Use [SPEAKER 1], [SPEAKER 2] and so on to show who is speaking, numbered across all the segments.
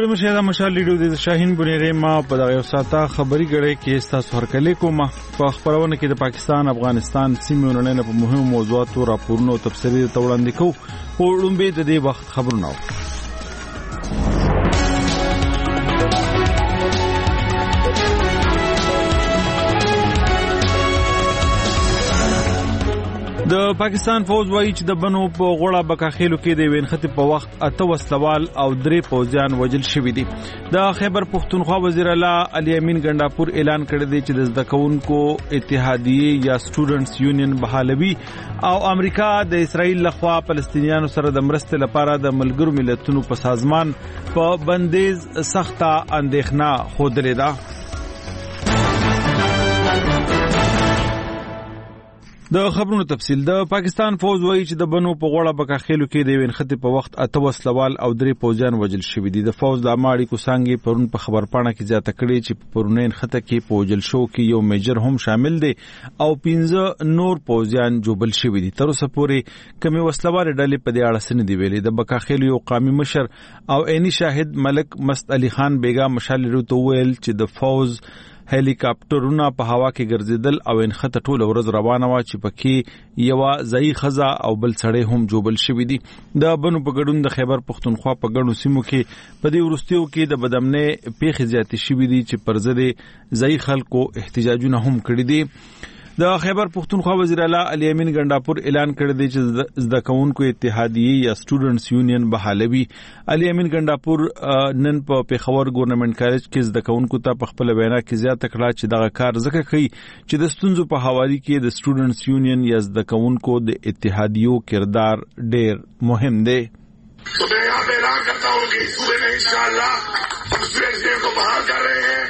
[SPEAKER 1] ستړي مشه دا مشال لیډو د شاهین بنيره ما په دغه یو ساته خبري غړې کې تاسو هرکلی کوم په خبرونه کې د پاکستان افغانستان سیمې ورننه په مهمو موضوعاتو راپورونو او تفصیلي توړاندې کوو او لومبه د دې وخت خبرونه د پاکستان فوج وایي چې د بنو په غوړه بکاخېلو کې د وینخت په وخت 8 وسلوال او 3 پوځیان وژل شوي دي. د خیبر پختونخوا وزیر اعلی علي امین ګنڈاپور اعلان کړی دی چې د زدکونکو اتحادیه یا سټوډنټس یونین بحالوي او امریکا د اسرائیل لخوا فلسطینیانو سره د مرستې لپاره د ملګرو ملتونو په سازمان په بندیز سخته اندېښنه خوده ده. د خبرونو تفصیل د پاکستان فوج وایي چې د بنو په غوړه بکاخېلو کې د وینخت په وخت 8 وسلوال او 3 پوځیان وژل شوي دي. د فوج د اماړي کو څنګه پرون په خبرپاڼه کې زیاته کړې چې په پرونین خطه کې پوجل شو کې یو میجر هم شامل دي او 15 نور پوځیان جوبل شوي دي. تر اوسه پورې کمی وسلوال ډلې په دې اړه سن دی ویلي. د بکاخېلو یو قومي مشر او عیني شاهد ملک مست علي خان بیگا مشال لرو ویل چې د فوج هلیکاپټرونه په هوا کې ګرځیدل او انخته ټول ورځ روانه و چې پکې یو ځای خزا او بل سړی هم جوبل شوی دي. د بنو په ګډون د خیبر پختونخوا په ګڼو سیمو کې په دې ورستیو کې د بدامنې پیښې زیاتې شوې دي چې پر ضد ځای خلکو احتجاجونه هم کړي دي. د خیبر پختونخوا وزیر اعلی علي امین ګنڈاپور اعلان کړی دی چې زدکونکو اتحادیه یا سټوډنټس یونین بحالوي. علي امین ګنڈاپور نن په پیښور ګورنمنت کالج کې زدکونکو ته په خپل وینا کې زیاته کړه چې دغه کار ځکه کوي چې د ستونزو په حواله کې د سټوډنټس یونین یا زدکونکو د اتحادیو کردار ډېر مهم دی.
[SPEAKER 2] تو میں یہاں پہ اعلان کرتا ہوں کہ صوبے میں انشاءاللہ ہم اسٹوڈنٹس کو بحال کر رہے ہیں.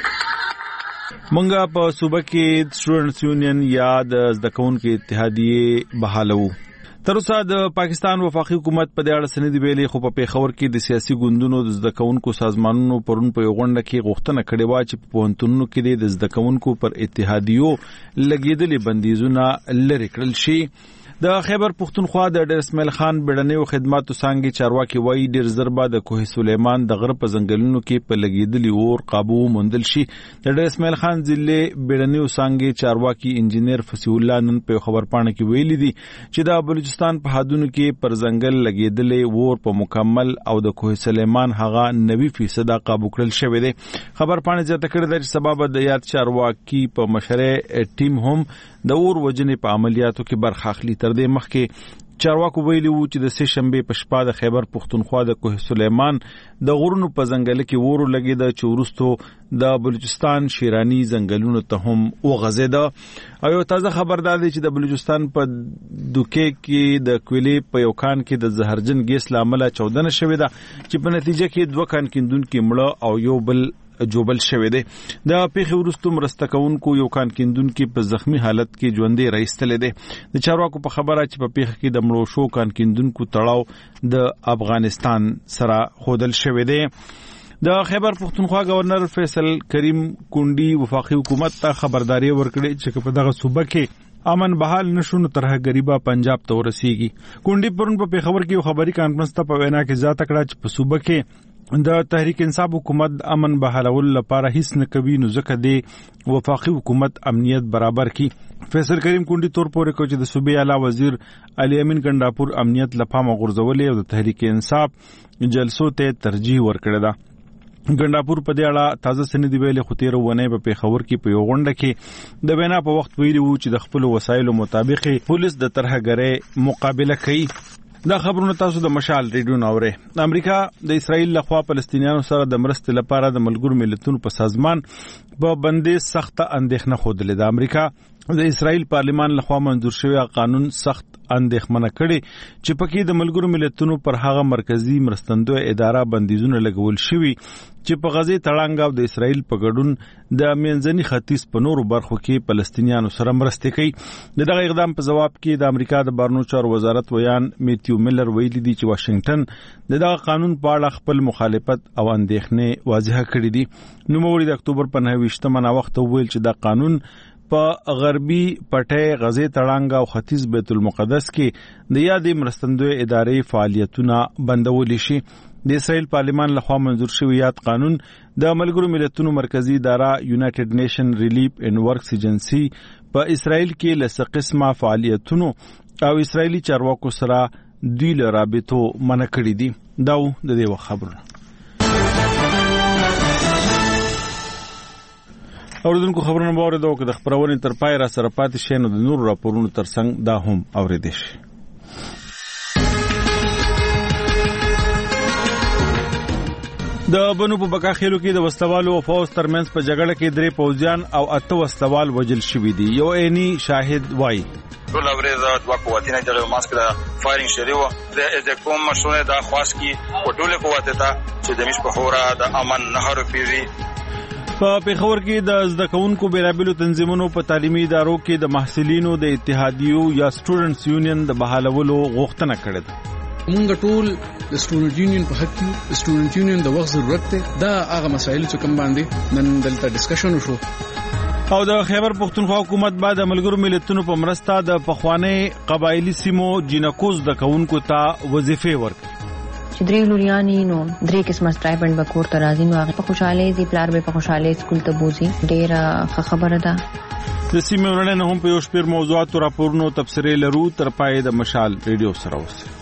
[SPEAKER 1] منګه په صوبه کې سټوډنټس یونین یا د زدکونکو اتحادیه بحالو. تر اوسه د پاکستان وفاقي حکومت په دې اړه سندې ویلي، خو په پیښور کې د سیاسي ګوندونو د زدکونکو سازمانونو پرون په غونډه کې غوښتنه کړې و چې په پوهنتونونو کې د زدکونکو پر اتحادیو لګیدلې بندیزونه لرې کړل شي. د خیبر پختونخوا د ډیر اسماعیل خان بیړنیو خدماتو څنګه چارواکي وایي ډیر زربا د کوه سلیمان د غرب ځنګلونو کې په لګیدلي اور قابو موندل شي. د ډیر اسماعیل خان ضلع بیړنیو څنګه چارواکي انجنیر فصیح الله نن په خبرپاڼه کې ویلي دي چې د بلوچستان په حدودو کې پر ځنګل لګیدلي اور په مکمل او د کوه سلیمان هغه 90% قابو کړل شوی دی. خبرپاڼه زیاته کړې ده چې سبب د یاد چارواکي په مشره ټیم هم د اور وجنې په عملیاتو کې برخه اخلي. تر دې مخکې چارواکو ویلي وو چې د سه شنبه په شپه د خیبر پختونخوا د کوه سلیمان د غرونو په ځنګل کې ورو لګیدا چې ورستو د بلوچستان شیرانی ځنګلونو ته هم وغځیدا. او یو تازه خبردار دی چې د بلوچستان په دوکې کې د کویلې په یو کان کې د زهرجن ګیس لامل 14 شوې ده چې په نتیجه کې 2 کان کیندونکو مړه او یو بل جوبل شوی دی. د پیښې وروسته مرستکونکو یو کان کیندونکو په زخمی حالت کې ژوندې راایستل دي. د چارواکو په خبره چې په پیښه کې د مړو شو کان کیندونکو تړاو د افغانستان سره خودل شوی دی. د خیبر پختونخوا گورنر فیصل کریم کونډي وفاقي حکومت ته خبرداري ورکړې چې په دغه صوبه کې امن بحال نشونه طرح غریبا پنجاب ته ورسیږي. کونډي پرون په پیښور کې خبري کانفرنس ته په وینا کې ذات کړه چې په صوبه کې د تحریک انصاف حکومت امن بحالول لپاره هیڅ نه کوي، نو ځکه د وفاقي حکومت امنیت برابر کی. فیصل کریم کونډي تور پورې کو چې د صوبې اعلی وزیر علي امین ګنڈاپور امنیت لپاره غورځولې او د تحریک انصاف جلسو ته ترجیح ورکړه ده. ګنڈاپور په دې اړه تازه سندې ویلې خو تیر ونه په پیښور کې په یو غونډه کې د وینا په وخت ویلي وو چې د خپل وسایلو مطابق پولیس د طرحګرې مقابله کوي. دا خبرونه تاسو د مشال ریډیو ناوره. امریکا د اسرائیل لخوا فلسطینیانو سره د مرستې لپاره د ملګرو ملتونو په سازمان په بندیز سخته اندېښنه خوده لیده. امریکا د اسرائیل پارلمان لخوا منظور شوی قانون سخت اندېښمنه کړي چې پکې د ملګرو ملتونو پر هغه مرکزی مرستندوی اداره بندیزونه لګول شوي چې په غزه تړانګ او د اسرائیل په ګډون د منځني ختیځ په نورو برخو کې فلسطینیانو سره مرسته کوي. دغه اقدام په جواب کې د امریکا د بهرنیو چارو وزارت ویان میتیو میلر ویلي دی چې واشنگټن دغه قانون په اړه خپل مخالفت او اندېښنې واضح کړې دي. نوموړي د اکتوبر په 29 وخت ویل چې دا قانون په غربي پټه غزه تړانګ او ختیځ بیت المقدس کې د یادې مرستندوی ادارې فعالیتونه بندول شي. د اسرائیل پارلمان لخوا منظور شوی یاد قانون د ملګرو ملتونو مرکزی اداره یونایټډ نیشن ریلیف اینڈ ورکس ایجنسی په اسرائیل کې لسه قسمه فعالیتونو او اسرائیلی چارواکو سره دوی له رابطو منع کړی دي. دا د دې خبرونه اوردونکو خبرونه باور دوه که د خبرونې تر پای را سره پاتې شي نو د نور راپورونو ترڅنګ دا هم اورېدئ شي. د بنو په بکاخیلو کې د وسلوالو او فوز ترمنځ په جګړه کې 3 پوځیان او 8 وسلوال وژل شوي دي. یو عیني شاهد وایي
[SPEAKER 3] ټول ورځ دوه قوتونه د ماسک د فایرینګ شریو د کوم مشونه د خاص کی ټول قوت ته چې د مش په خورا د امن نهر پیری
[SPEAKER 1] په پیښور کې د زده کوونکو بیلابیلو تنظیمونو په تعلیمي ادارو کې د محصلینو د اتحادیو یا سټوډنټس یونین د بحالولو غوښتنه کړې ده.
[SPEAKER 4] مونږ ټول د سټوډنټ یونین په حق کې سټوډنټ یونین د وخت ضرورت ده. دا هغه مسایل چې کوم باندې نن دلته ډسکشن وشو.
[SPEAKER 1] او د خیبر پختونخوا حکومت بعد ملګرو ملتونو په مرسته د پخوانی قبایلی سیمو جنکوز د کوونکو ته وظیفې ورکړي
[SPEAKER 5] چې درې لوریانی نو درې قسمه سټایپند به کور ته راځي نو هغه په خوشاله دي پلار به په خوشاله سکول ته بوزي. ډېره خبره ده.
[SPEAKER 1] د سیمې ورننه هم په یو شپیر موضوعات او راپورونو تبصرې لرو تر پای د مشال ریډیو سره اوسئ.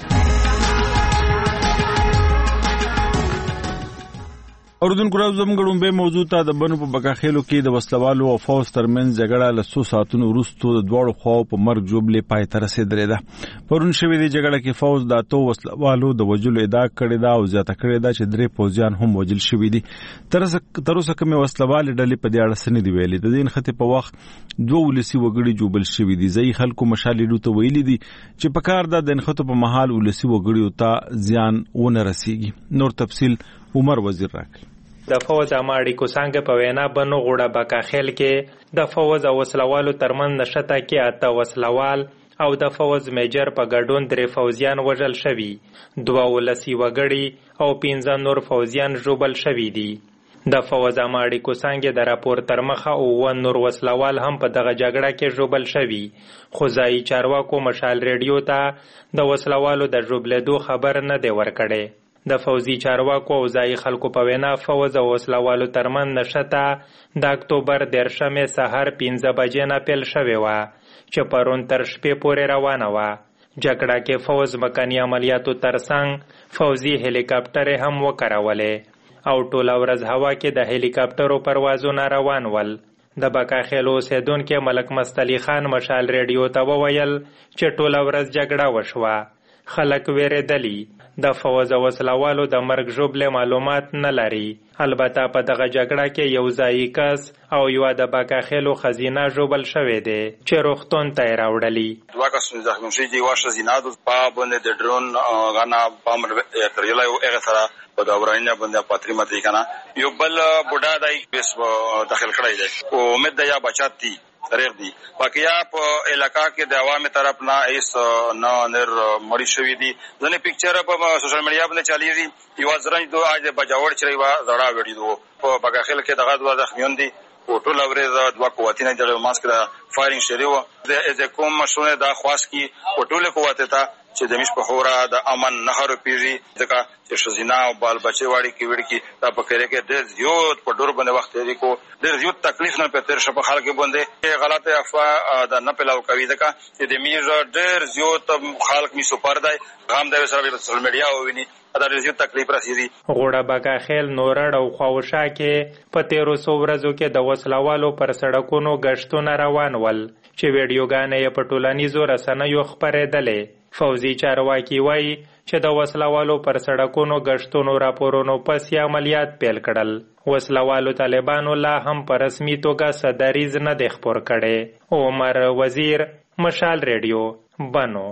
[SPEAKER 1] اوردونکو راځو زموږ به موضوع ته د بنو په بکاخیلو کې د وسلوالو او فوز ترمنځ جګړه له 100 ساعتونو وروسته د دواړو خواو په مرګ جوړلې پای ته رسیدلې ده. پرون شوې د جګړه کې فوز د 8 وسلوالو د وژلو ادعا کړې ده او زیاته کړې ده چې 3 پوځیان هم وژل شوي دي. تر اوسه کومه وسلوال ډلې په دې اړه سن دی ویلي. د دین خطه په وخت 2 ولسی وګړي جوړل شوي دي. ځای خلکو مشالې ته ویلي دي چې په کار د دین خطه په محل ولسی وګړي ته زیان ونه رسیږي. نور تفصیل عمر وزیر راکړي.
[SPEAKER 6] د فوز اماړي کو څنګه په وینا بنو غوړه بکاخیل کې د فوز او وسلوالو ترمن نشته کې 8 وسلوال او د فوز میجر په ګډون 3 فوزیان وژل شوي. 2 ولسی وګړي او 15 نور فوزیان ژوبل شوي دي. د فوز اماړي کو څنګه د راپور ترمخه او نور وسلوال هم په دغه جګړه کې ژوبل شوي. خو ځای چارواکو مشال ریډیو ته د وسلوالو د ژوبلېدو خبر نه دی ورکړی. د فوزي چارواکو او ځای خلکو په وینا فوز او وسلوالو ترمن نشته د اکتوبر 13 سحر 15 بجې نه پیل شوې وه چې پرون تر شپې پورې روانه وه. جګړه کې فوز مکاني عملیاتو ترڅنګ فوزي هلیکاپټر هم وکارولې او ټوله ورځ هوا کې د هلیکاپټرو پروازونه روان ول. د بکاخیل اوسیدونکي ملک مستعلی خان مشال ریډیو ته وویل چې ټوله ورځ جګړه وشوه. خلک ویریدلی. د فوز او وسلوالو د مرګ ژوبلې معلومات نه لري. البته په دغه جګړه کې یو ځای کس او یو د بکاخیلو خزینه ژوبل شوې ده چې روغتون ته راوړلې.
[SPEAKER 3] دوه کسان زخمی شوي دي. واشه زینادو په باندې د ډرون غنا پامر تریلا یو هغه سره په دا ورانه باندې پاتري ماتې کنه یو بل بوډا دای بس داخل کړی دی او امید د یا بچاتی طریق دی. باقیا په علاقہ کې د عوامي طرف نه ایس نه نر مړی شوی دي. ځنې پکچر په سوشل میډیا باندې چلیږي. یو ځرنج دوه اج بجاوړ چری وا زړه وړي په بغاخیل کې دغه دوه زخمیون دي او ټول ورځ دوه قوتونه د ماسک د فایرینګ شریو د کوم مشونه د خاص کی ټول قوت ته چې د مش په خورا د امن نهر پیری ځکه چې شزینا او بال بچي واړي کې وړي کې دا پکې کې د زیات په ډور باندې وخت لري کو د زیات تکلیف نه پته شپ خلک باندې غلطه افوا د نه پلاو کوي ځکه چې د میر ډېر زیات خلک می سپر دی غام د سره په سوشل میډیا او ویني دا ډېر زیات تکلیف راسي.
[SPEAKER 6] غوړه بکاخیل نورړ او خواوشا کې په 1300 ورځو کې د وسلوالو پر سړکونو گشتونه روان ول چې ویډیوګانې په ټولنیزو رسنیو خپرېدلې. فوزي چارواکي وایي چې د وسلوالو پر سړکونو گشتونو راپورونو پسې عملیات پیل کړل. وسلوالو طالبانو لا هم په رسمي توګه صدریز نه دی خپور کړی. عمر وزیر مشال ریډیو بنو.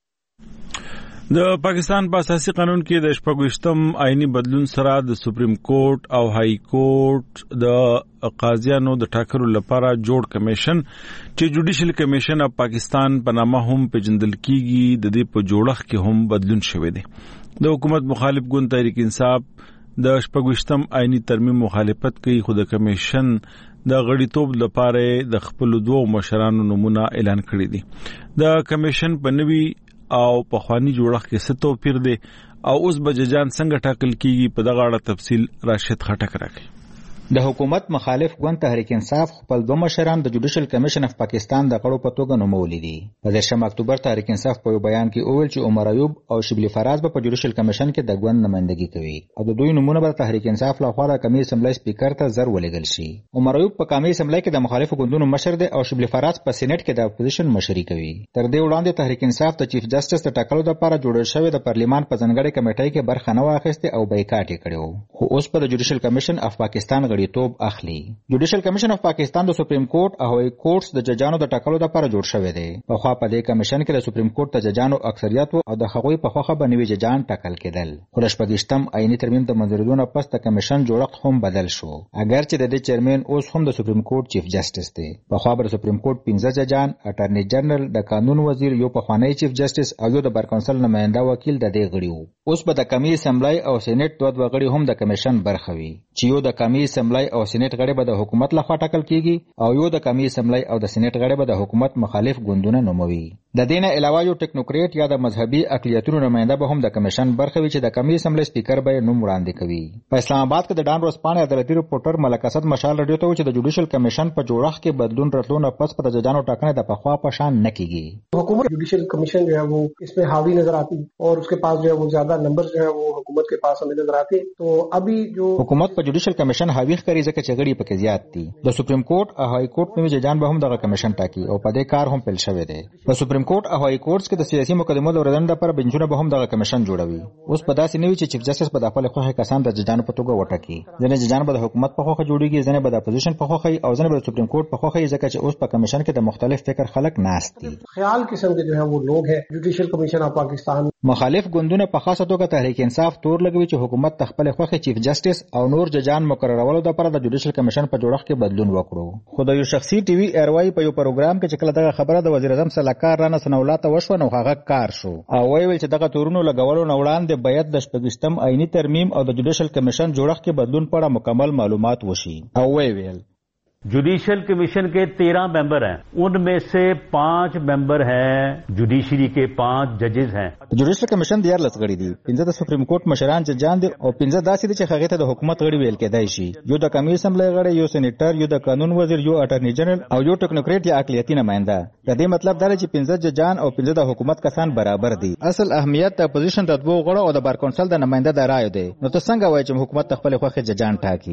[SPEAKER 1] د پاکستان په اساسي قانون کې د 28م آئینی بدلون سره د سپریم کورټ او های کورټ د قاضیانو د ټاکلو لپاره جوړ کمیشن چې جوډیشل کمیشن اف پاکستان په نامه هم پیژندل کیږي د دې په جوړښت کې هم بدلون شوی دی. د حکومت مخالف ګوند تحریک انصاف د 28م آئینی ترمیم مخالفت کوي خو د کمیشن د غړیتوب لپاره د خپل دوه مشرانو نمونه اعلان کړی دي. د کمیشن په نوي او پخوانی جوړښت کې څه توپیر دی او اوس به ججان څنګه ټاکل کیږي په دغه اړه تفصیل راشد خټک راکړي.
[SPEAKER 7] د حکومت مخالف ګوند تحریک انصاف خپل دوه مشران د جوډیشل کمیشن اف پاکستان د غړو په توګه نومولي دي. په 13 اکتوبر تحریک انصاف په یو بیان کې وویل چې عمر ایوب او شبلی فراز په جوډیشل کمیشن کې د ګوند نمائندګي کوي او د دوی نمونه به تحریک انصاف له خوا د قومي اسمبلی سپیکر ته زر ولېږل شي. عمر ایوب په قومي اسمبلی کې د مخالفو ګوندونو مشر دی او شبلی فراز په سېنات کې د اپوزیشن مشري کوي. تر دې وړاندې تحریک انصاف د چیف جسټس د ټاکلو لپاره جوړ شوی د پارلیمان په ځانګړي کمیټې کې برخه نه واخیسته او بایکاټ یې کړو، خو اوس په جوډیشل کمیشن اف پاکستان غړیتوب اخلي. جوډیشل کمیشن اف پاکستان د سپریم کورټ او هوایي کورټس د ججانو د ټاکلو لپاره جوړ شوی دی. په خوا په دې کمیشن کې د سپریم کورټ د ججانو اکثریت او د هغوی په خوخه به نوي ججان ټاکل کېدل. خو د 28م آئینی ترمیم د منظورېدو نه پس د کمیشن جوړښت هم بدل شو، اگر چې د دې چیرمن اوس هم د سپریم کورټ چیف جسټس دی. په خوا به د سپریم کورټ 15 ججان، اټارنی جنرال، د قانون وزیر، یو پخوانی چیف جسټس او یو د بر کونسل نماینده وکیل د دې غړي وو. اوس به د قومي اسمبلی او سېنات دوه غړي هم د کمیشن برخه وي، چې یو د قومي اسمبلی او سېنات غړي به د حکومت لخوا ټاکل کیږي او یو د قومي اسمبلی او د سېنات غړي به د حکومت مخالف ګوندونه نوموي. د دې نه علاوه یو ټیکنوکریټ یا د مذهبي اقلیتونو نماینده به هم د کمیشن برخه وي چې د قومي اسمبلی سپیکر به نوم وړاندې کوي. په اسلام آباد کې د ډان ورځپاڼې عدالتي رپورټر ملک اسد مشال رادیو ته چې د جوډیشل کمیشن په جوړښت کې بدلون راتلو نه پس په ججانو ټاکنه د پخوا په شان نه کیږي.
[SPEAKER 8] حکومت جوډیشل کمیشن جو ہے وہ اس میں حاوی نظر آتی اور اس کے پاس جو ہے وہ زیادہ نمبر جو ہے وہ حکومت کے پاس ہمیں نظر آتے. تو ابھی جو
[SPEAKER 7] حکومت په جوډیشل کمیشن حاوی ښکاري ځکه چې غړي پکې زیات دي. د سپریم کورټ او هائی کورټ نوي ججان به هم دغه کمیشن ټاکي او په دې کار هم پیل شوی دی. په سپریم کورټ او هائی کورټس کې د سیاسي مقدمو د ورندن لپاره بنچونه به هم دغه کمیشن جوړوي. اوس په داسې نوي چې چیف جسټس په خپل خوښه کسان د ججانو په توګه وټاکي. ځینې ججان به د حکومت په خوښه جوړیږي، ځینې به د اپوزیشن په خوښه او ځینې به د سپریم کورټ په خوښه، ځکه چې اوس په کمیشن کې د مختلف فکر خلک ناست دي.
[SPEAKER 8] خیال قسم کے جو ہے وہ لوگ ہیں. جوډیشل کمیشن اف پاکستان
[SPEAKER 7] مخالف ګوندونه په خاصه توګه تحریک انصاف تور لګوي چې حکومت خپل خوښه چیف جسټس او نور ججان مقررولو لپاره د جوډیشل کمیشن په جوړښت کې بدلون وکړو. خو د یو شخصي ټي وي ایروای په یو پروګرام کې چې کله دغه خبره د وزیر اعظم سلاکار رانه سنولاته وشو نو هغه کار شو او ویل چې دغه تورونو لګولو نه وړاندې باید د 28م آئینی ترمیم او د جوډیشل کمیشن جوړښت کې بدلون په اړه مکمل معلومات وشي. او ویل
[SPEAKER 9] judicial commission के 13 मेंबर हैं, उनमें से 5 मेंबर हैं जुडिशरी के, 5 जजेस हैं.
[SPEAKER 7] Judicial commission د 14 غړي دي، 15 د سپریم کورټ مشران ججان دي او 15 داسې دي چې هغه ته د حکومت غړي ویل کېدای شي. یو د قومي اسمبلی غړي، یو سېنیټر، یو د قانون وزیر، یو اټارنی جنرال او یو ټیکنوکریټ یا اقلیتي نماینده. د دې مطلب دا دی چې 15 ججان او 15 د حکومت کسان برابر دي. اصل اهمیت د اپوزیشن د دوه غړو او د بار کونسل د نماینده د رائے دی. نو ته څنګه وایې چې حکومت خپل خوښه ججان ټاکي؟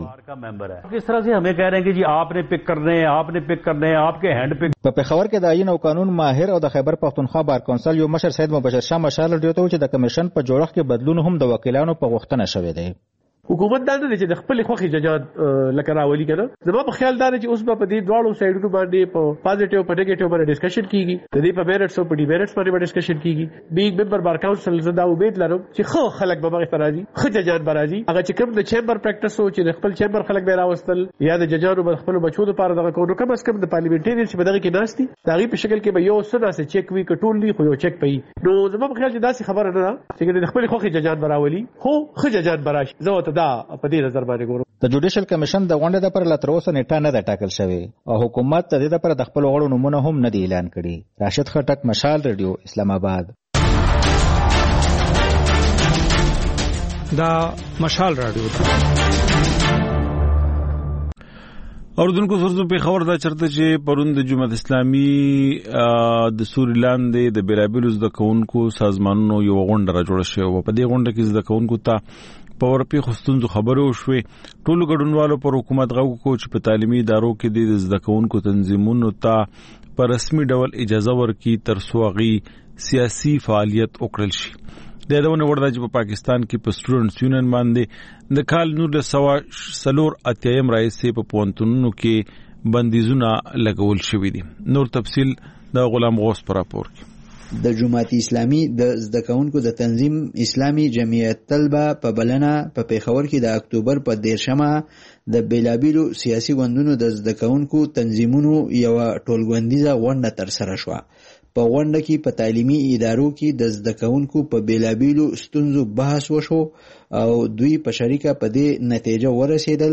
[SPEAKER 9] کس طرح سے ہمیں کہہ رہے ہیں کہ جی آپ نے پک کرنے ہیں، آپ نے پک کرنے ہیں، آپ کے ہینڈ پک.
[SPEAKER 7] په پېښور کې د آئین او قانون ماهر او د خیبر پختونخوا بار کونسل یو مشر سید مبشر شاه مشال ډیو ته چې د کمیشن په جوړښت کې بدلون هم د وکیلانو په غوښتنه شوی دی.
[SPEAKER 8] حکومت دا نه چې د خپل خوخي ججات لکه راولي کړه. زما په خیال دا چې اوس په دې دواړو سایډونو باندې په پازیټیو په نیگیټیو باندې ډسکشن کیږي. د دې په میرټس او په ډی میرټس باندې ډسکشن کیږي. بیگ ممبر بار کونسل زدا امید لرم چې خو خلک به هغه راځي، خو ججات به راځي. هغه چې کوم د چیمبر پریکټس او چې د خپل چیمبر خلک به راوستل یا د ججانو په خپل بچو لپاره دغه کوو، کم از کم د پارلیمنټریان چې بدغه کې ناشتي دغه په شکل کې به یو څه داسې چیک وی کټول دی، خو یو چیک پي. نو زما په خیال چې داسې خبره نه ده چې د خپل خوخي ججات براولي، خو خو ججات براش. زه ته دا په دې
[SPEAKER 7] د جوډیشل کمیشن د غونډې لپاره لا تر اوسه نیټه نه ده ټاکل شوې او حکومت د دې لپاره د خپل غړو نومونه هم نه دی اعلان کړي. راشد خټک، مشال ریډیو، اسلام آباد.
[SPEAKER 10] دا مشال رادیو
[SPEAKER 1] اوردونکو سرزو په خبر دا چرته چې پرون د جماعت اسلامي د سوري لاندې د بیلابیلو زده کوونکو سازمانونو یو غونډه را جوړه شوې و. په دې غونډه کې زده کوونکو ته په ورپی خستونزو خبرو شوې. ټولو ګډونوالو پر حکومت غوښتل کو چې په تعلیمي ادارو کې د زده کوونکو تنظیمونو ته په رسمي ډول اجازه ورکړي تر څو هغوی سیاسي فعالیت وکړل شي. د یادونه وړ ده چې په پاکستان کې په سټوډنټس یونین باندې د کال 1984 راهیسې په پوهنتونونو کې بندیزونه لګول شوي دي. نور تفصیل د غلام غوث پر راپور کې.
[SPEAKER 11] د جماعت اسلامي د زده کوونکو د تنظیم اسلامي جمعیت طلبه په بلنه په پېښور کې د اکتوبر په 13 د بیلابیلو سیاسي ګوندونو د زده کوونکو تنظیمونو یو ټولګوندیزه غونډه ترسره شوه. په غونډه کې په تعلیمي ادارو کې د زده کوونکو په بیلابیلو ستونزو بحث وشو او دوی په شریکه په دې نتیجه ورسېدل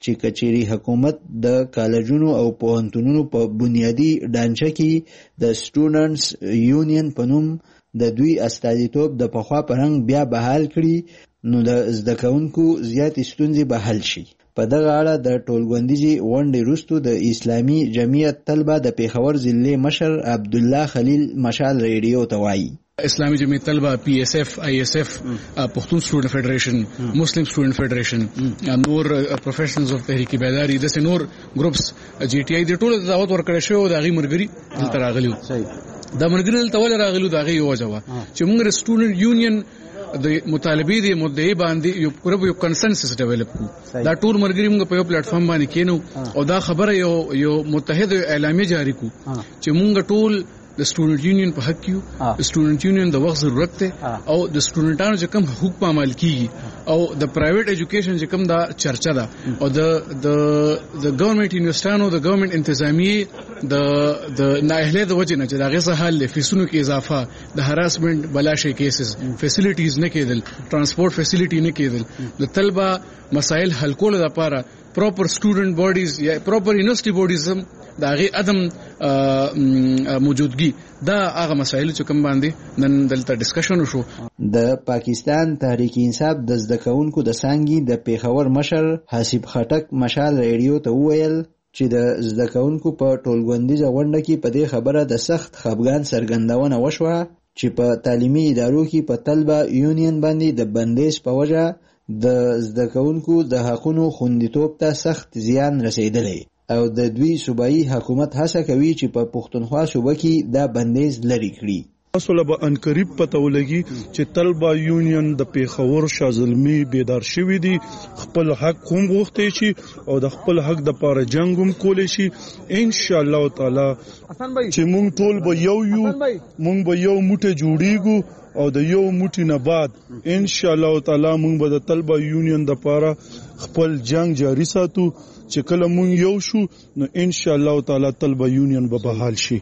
[SPEAKER 11] چې کچيري حکومت د کالجونو او پوهنتونونو په بنیادی ډانچه کې د سټوډنټس یونین په نوم د دوی استازیتوب د پخوا پرنګ بیا بحال کړي نو د زده کوونکو زیاتې ستونزې به حل شي. په دغه اړه د ټولګوندیزي غونډې وروسته د اسلامي جمعیت طلبه د پیښور ضلع مشر عبد الله خلیل مشال ریډیو ته وایي
[SPEAKER 4] اسلامی جمعیت طلبه PSF ISF پښتون سټوډنټ فدریشن مسلم سټوډنټ فدریشن نور پروفیشنلز اف تحریک بیداری د نور ګروپس GTI د ټولو دعوت ورکړی شو د غي مرګري دلته راغلیو. د مرګري دلته ول راغلیو د غي وجوه چې موږ سټوډنټ یونین د مطالبې د مدعي باندې یو کنسنسس ډیولپ کو. دا ټول مرګري موږ په یو پلیټ فارم باندې کینو او دا خبره یو متحد اعلامیه جاری کو چې موږ ټول د سټوډنټ یونین په حق کیو. سټوډنټ یونین د وخت ضرورت ته او د سټوډنټانو چې کوم حقوق په عمل کیږي او د پرایویټ ایجوکیشن چې کوم دا چرچا ده او د ګورنمنت انویسټانو د ګورنمنت انتظامیه د نااهلیت د وجه نه چې دا غیصه حل فیسونو کې اضافه د هراسمنت بلاشي کیسز فیسیلیټیز نه کېدل ټرانسپورت فیسیلیټی نه کېدل د طلبه مسائل حل کول لپاره پراپر سټوډنټ باډیز یا پراپر یونیورسيټي باډیز دا غي عدم موجودګي دا هغه مسایل چې کوم باندې نن دلته ډسکشن وشو.
[SPEAKER 11] د پاکستان تحریک انصاف د زده کوونکو د سانګي د پیښور مشر حسیب خټک مشال ریډیو ته وویل چې د زده کوونکو په ټولګوندیزه غونډه کې په دې خبره د سخت خفګان څرګندونه وشوه چې په تعلیمي ادارو کې په طلبه یونین باندې د بندیز په وجه د زده کوونکو د حقونو خوندیتوب ته سخت زیان رسیدلی او د دوی صوبایي حکومت هڅه کوي چې په پښتونخوا صوبه کې دا بندیز لري کړي.
[SPEAKER 12] اصله به انقریب پته ولګي چې طلبه یونین د پیښور شازلمی بیدار شوی دي خپل حق هم غوښتي شي او د خپل حق د پاره جنگ هم کولی شي. ان شاء الله تعالی چې مونږ ټول به مونږ به یو موټه جوړیږو او د یو موټی نه بعد ان شاء الله تعالی مونږ به د طلبه یونین د پاره خپل جنگ جاری ساتو چې کله مونږ یو شو نو ان شاء الله تعالی طلبه یونین به بحال شي.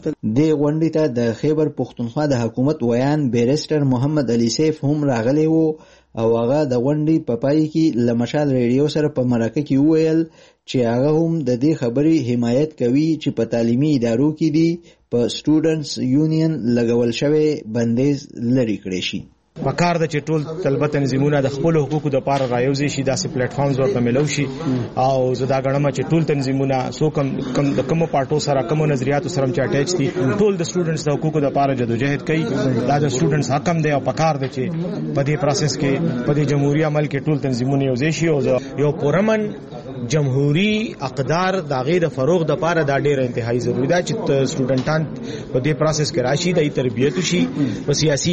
[SPEAKER 11] د غونډې ته د خیبر پښتونخوا د حکومت ویان بیرسټر محمد علي سیف هم راغلی وو او هغه د غونډې په پای کې لمشال ریډیو سره په مرکه کې وویل چې هغه هم د دې خبرې حمایت کوي چې په تعلیمي ادارو کې دي په سټوډنټس یونین لګول شوی بندیز لري کړی شي.
[SPEAKER 13] پکار د چې ټول طلبه تنظیمونه د خپل حقوقو د پاره رايوځي شي داسې پلیټ فارمز ورته ملو شي او زدا غړم چې ټول تنظیمونه سو کم د کوم پارټو سره کوم نظریاتو سره چې اٹیچ دي ټول د سټوډنټس د حقوقو د پاره جدوجہد کوي. دا د سټوډنټس حق هم دی او پکار دی چې په دې پروسس کې په دې جمهوریت عمل کې ټول تنظیمونه یوځي شي او یو پرمن جمهوری اقدار د غیر فروغ د پاره دا ډیر انتهایی ضروری ده چې سټوډنټان په دې پروسس کې راشي د تربیت شي په سیاسي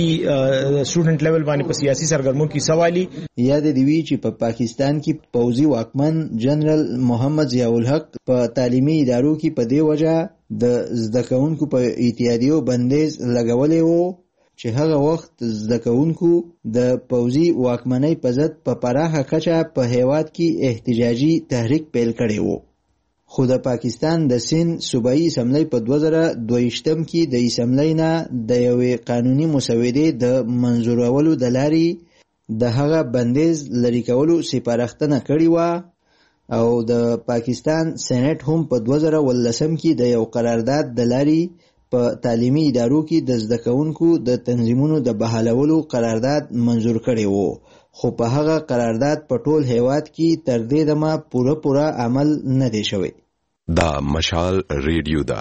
[SPEAKER 13] سټوډنټ لیول باندې په سیاسي سرګرمو کې سوالي.
[SPEAKER 11] یاد دی وی چې په پاکستان کې پوځي واکمن جنرال محمد ضیاء الحق په تعلیمي ادارو کې په دې وجه د زده کوونکو په اتحادیو بندیز لګولې وو چې هغه وخت زده کوونکو د پوځي واکمنۍ په ضد په پراخه کچه په هیواد کې احتجاجي تحریک پیل کړی وو. خو د پاکستان د سند صوبایي اسمبلی په 2022 کې د اسمبلی نه د یوې قانوني مسودې د منظورولو د لارې د هغه بندیز لري کولو سپارښتنه کړې وه او د پاکستان سېنات هم په 2019 کې د یو قرارداد د لارې په تعلیمي ادارو کې د زده کوونکو د تنظیمونو د بحالولو قرارداد منظور کړی وو خو په هغه قرارداد په ټول هیواد کې تر دې دمه پوره عمل نه دی شوی.
[SPEAKER 14] دا مشال ریډیو دا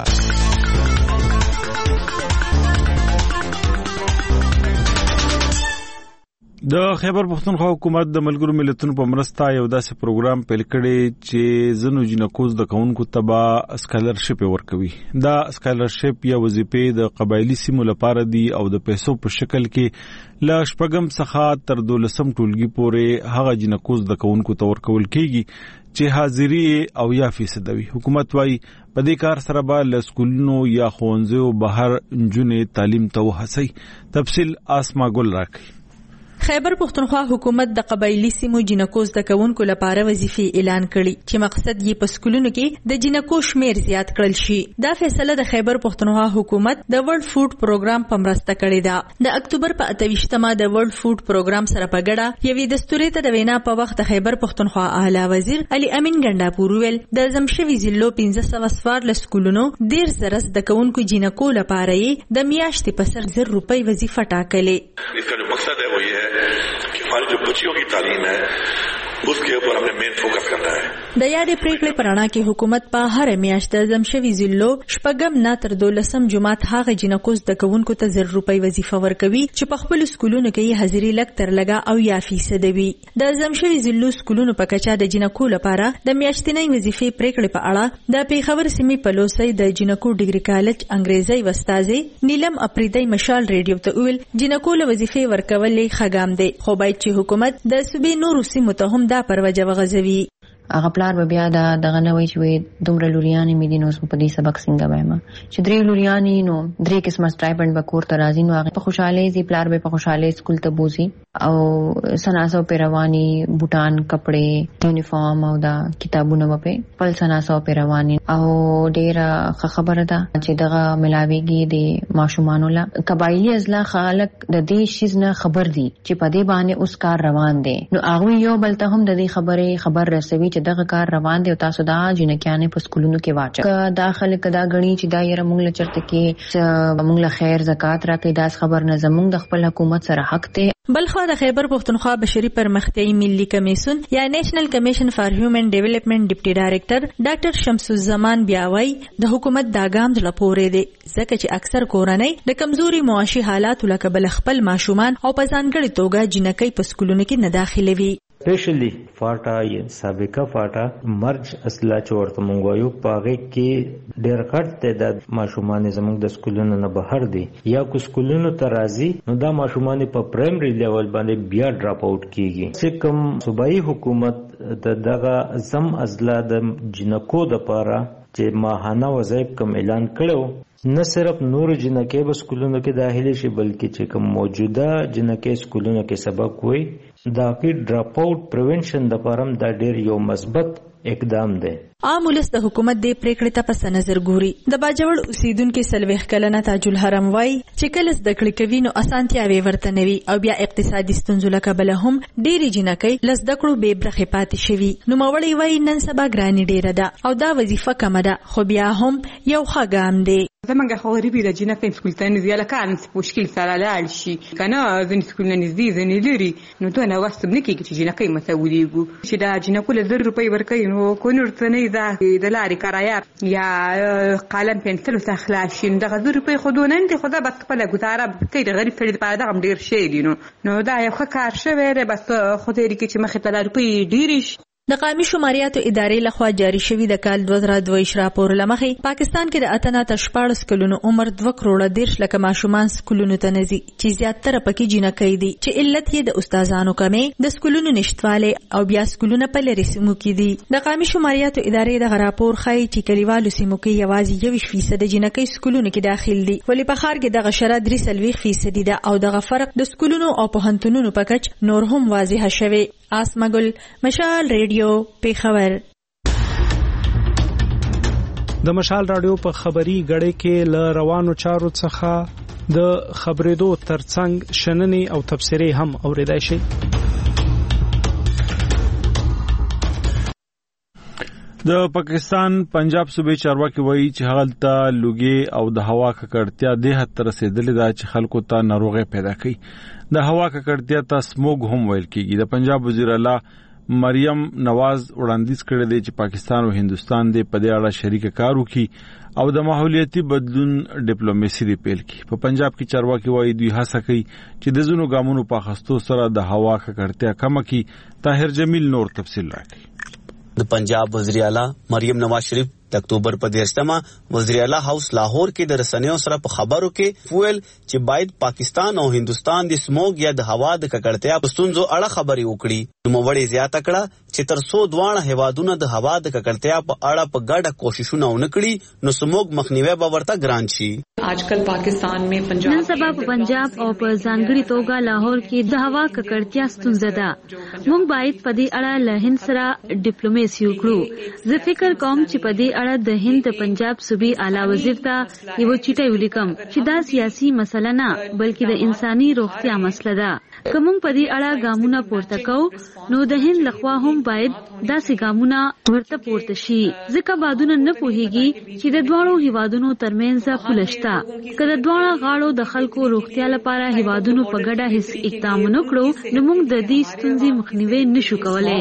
[SPEAKER 1] د خیبر پښتونخوا حکومت د ملګرو ملتونو په مرسته یو داسې پروګرام پیل کړی چې زنو جنکوز د کونکو تبا اسکالرشپ ورکوي. دا اسکالرشپ یا وظیفې د قبایلی سیمو لپاره دي او د پیسو په شکل کې ل شپږم څخه تر 12 ټولګي پورې هغه جنکوز د کونکو ته ورکول کیږي چې حاضری او یا فیصد وي. حکومت وايي په دې کار سره به ل سکولونو یا ښوونځیو بهر جنې تعلیم ته وهڅي. تفصیل آسما ګل راکړي.
[SPEAKER 15] خیبر پختونخوا حکومت د قبایلی سیمو جنکو زده کوونکو لپاره وظیفې اعلان کړي چې مقصد یې په سکولونو کې د جنکو شمیر زیات کړل شي. دا فیصله د خیبر پختونخوا حکومت د ورلد فود پروګرام په مرسته کړې ده. د اکتوبر په 28مه د ورلد فود پروګرام سره په ګډه یوې دستوري ته د وینا په وخت د خیبر پختونخوا اعلی وزیر علي امین ګنډاپور ویل د زمشوي ضلعو 1514 سکولونو 1.5 زده کوونکو جنکو لپاره یې د میاشتې په سر 1000 روپۍ وظیفه ټاکلې.
[SPEAKER 2] इसका जो मकसद है वो ये है कि हमारी जो बच्चियों की तालीम है उसके ऊपर हमने मेन फोकस करना है.
[SPEAKER 15] د یادې پریکړې پرانا کې حکومت په هر میاشت د زمشوي ضلعو شپږم نه تر 12 جماعت هغه جنکو زده کوونکو ته 1000 روپۍ وظیفه ورکوي چې په خپل سکولونو کې حاضري لږ تر لږه او یا فیصد وي. د زمشوي ضلعو سکولونو په کچا د جنکو لپاره د میاشتنۍ وظیفې پریکړې په اړه د پیښور سیمې په لوسي د جنکو ډیګري کالج انګریزي استاد نیلم اپریدی مشال ریډیو ته ویل جنکو له وظیفې ورکولې خګام دي خو باید چې حکومت د صوبې نورو سیمو ته هم دا پروژه وغځوي.
[SPEAKER 5] هغه پلار به بیا دغه نه وای چې دومره لوریانې مې دي نو په دې سبق څنګه وایم چې درې لوریانې نو درې قسمه سټایپند به کور ته راځي نو هغه په خوشاله زی پلار به په خوشاله سکول ته بوزي او سناسو پیروانی بوټان کپڑے یونیفارم او دا کتابونه په پل سناسو پیروانی او ډېر خبره ده چې دغه ملاويږي د ماشومان له قبایلی ازلا خلک د دې شیز نه خبر دي چې په دې باندې اوس کار روان دي نو هغه یو بل ته هم د دې خبر رسوي چې دغه کار روان دی او تاسو دا جنکیانې په سکولونو کې واچو داخله کدا غني چې دا یې موږ له چرته کې موږ له خیر زکات راکې داس خبر نه زموږ د خپل حکومت سره حق ته.
[SPEAKER 15] بلخوا د خیبر پختونخوا بشري پرمختیايي ملي کمیسیون یا نیشنل کمیشن فار هیومن ډیولپمنٹ ډیپټي ډایریکټر ډاکټر شمس الزمان بیاوي د حکومت دا ګام د لپاره دی ځکه چې اکثر کورنۍ د کمزوري معاشي حالات لکه بل خپل ماشومان او په ځانګړي توګه جنکۍ په سکولونو کې نه داخلوي.
[SPEAKER 6] اسپیشلی فاټا یا سابقه فاټا مرج اصله چورته مونږ وایو پاغه کې ډېر غټ تعداد ماشومان زموږ د سکولونو نه بهر دي یا کو سکولونو ته راځي نو دا ماشومان په پرایمري لیول باندې بیا ډراپ آوټ کیږي. چې کوم صوبایي حکومت دغه زم ازلا د جنکو د پاره چې ماهانه وظایف کوم اعلان کړو نه صرف نور جنکې به سکولونو کې داخلي شي بلکې چې کوم موجوده جنکې سکولونو کې سبق وي دا کې ډراپ آوټ پریونشن د پرم دا ډېر یو مثبت اقدام دی.
[SPEAKER 15] عام ولس د حکومت د پریکړې ته پس نظر ګوري. د باجوړ اوسیدونکو سلويخ کلنه تاج الحرم وای چې کله د کړي کوي نو اسانتیاوي ورته نوي او بیا اقتصادي ستونزو لکه بل هم ډېری جنکې لس دکړو به برخه پاتې شوي نو مولوی وای نن سبا ګرانی ډېره ده او دا وظیفه کم ده خو بیا هم یو ښه دی.
[SPEAKER 16] زمونږ خو غریبي د جنکې سکول ته نزي لکه ان مشکل سره لاړ شي کنه ځین سکول نه نزي ځین لري نو ته نه واسطه نه کیږي چې جنکې مسؤلیږي چې دا جنکو له 1000 روپۍ ورکوي نو کو نور څه نه د لارې کرایا یا قلم پنسل ته خلاص شي دغه 1000 روپۍ خودونه نه خدا بس خپل ګزاره کوي د غریب سړي په دغه ډیر شي دي نو دا یو ښه کار شوی دی بس خو دې کې چې مخې ته روپۍ ډیرش.
[SPEAKER 15] د قومي شماریاتو ادارې لخوا جاری شوی د کال 2022 راپور لمخې پاکستان کې د اتنا تر 14 کلونو عمر 2 کروڑه 10 لک ماشومان سکولونو ته نزي چې زیاتره پکې جنکۍ دي چې علت یې د استادانو کمې د سکولونو نشټواله او بیا سکولونه په لری سیمو کې دي. د قومي شماریاتو ادارې د راپور خای چې کلیوالو سیمو کې یوازې 20% جنکۍ سکولونو کې داخل دي ولی په ښار کې دغه شرط 3% ده او دغه فرق د سکولونو او پوهنتونونو په کچ نور هم واضح شوی. آسمګل مشال ریډیو پیښور.
[SPEAKER 10] د مشال رادیو په خبري غړې کې ل روانو چارو څخه د خبرېدو ترڅنګ شننې او تبصرې هم اوریدای شي.
[SPEAKER 1] د پاکستان پنجاب صوبې چارواکي وایي چې هغه لوګي او د هوا ککړتیا د حد تر رسیدلې ده چې خلکو ته ناروغي پیدا کوي. د هوا ککړتیا ته سموګ هم ویل کیږي. د پنجاب وزیر اعلی مریم نواز وړاندیز کړی دی چې پاکستان او هندستان د په دې اړه شریک کار وکړي او د ماحولیاتي بدلون ډیپلوماسي دی پیل کړي. په پنجاب کې چارواکي وایي دوی هڅه کوي چې د زونو ګامونو په اخیستو سره د هوا ککړتیا کم کړي. طاهر جمیل نور تفصیل راکړي.
[SPEAKER 17] د پنجاب وزیر اعلی مریم نواز شریف د اکتوبر په 13مه وزیر اعلی هاوس لاهور کې د رسنیو سره په خبرو کې وویل چې باید پاکستان او هندستان د سموګ یا د هوا د ککړتیا په ستونزو اړه خبرې وکړي. نوموړي زیاته کړه چې تر څو دواړه هیوادونه د هوا د ککړتیا په اړه په ګډه کوششونه ونه کړي نو سموګ مخنیوي به ورته ګران شي.
[SPEAKER 18] आजकल पाकिस्तान में पंजाब
[SPEAKER 19] نن سبا په پنجاب او په ځانګړي توګه لاهور کې د هوا ککړتیا ستونزه ده. موږ باید په دې اړه له هند سره ډیپلوماسي وکړو. زه فکر کوم چې په دې اړه د هند د پنجاب صوبې اعلی وزیر ته یو چټي ولیکم چې دا سیاسي مسله نه بلکې د انساني روغتیا مسله ده. که موږ په دې اړه ګامونه پورته کوو نو د هند لخوا هم باید داسې ګامونه ورته پورته شي ځکه بادونه نه پوهیږي چې د دواړو هیوادونو ترمنځ پوله شته. که د دواړو غاړو د خلکو روغتیا لپاره هیوادونو په ګډه هیڅ اقدام نه کړو نو موږ د دې ستونزې مخنیوي نشو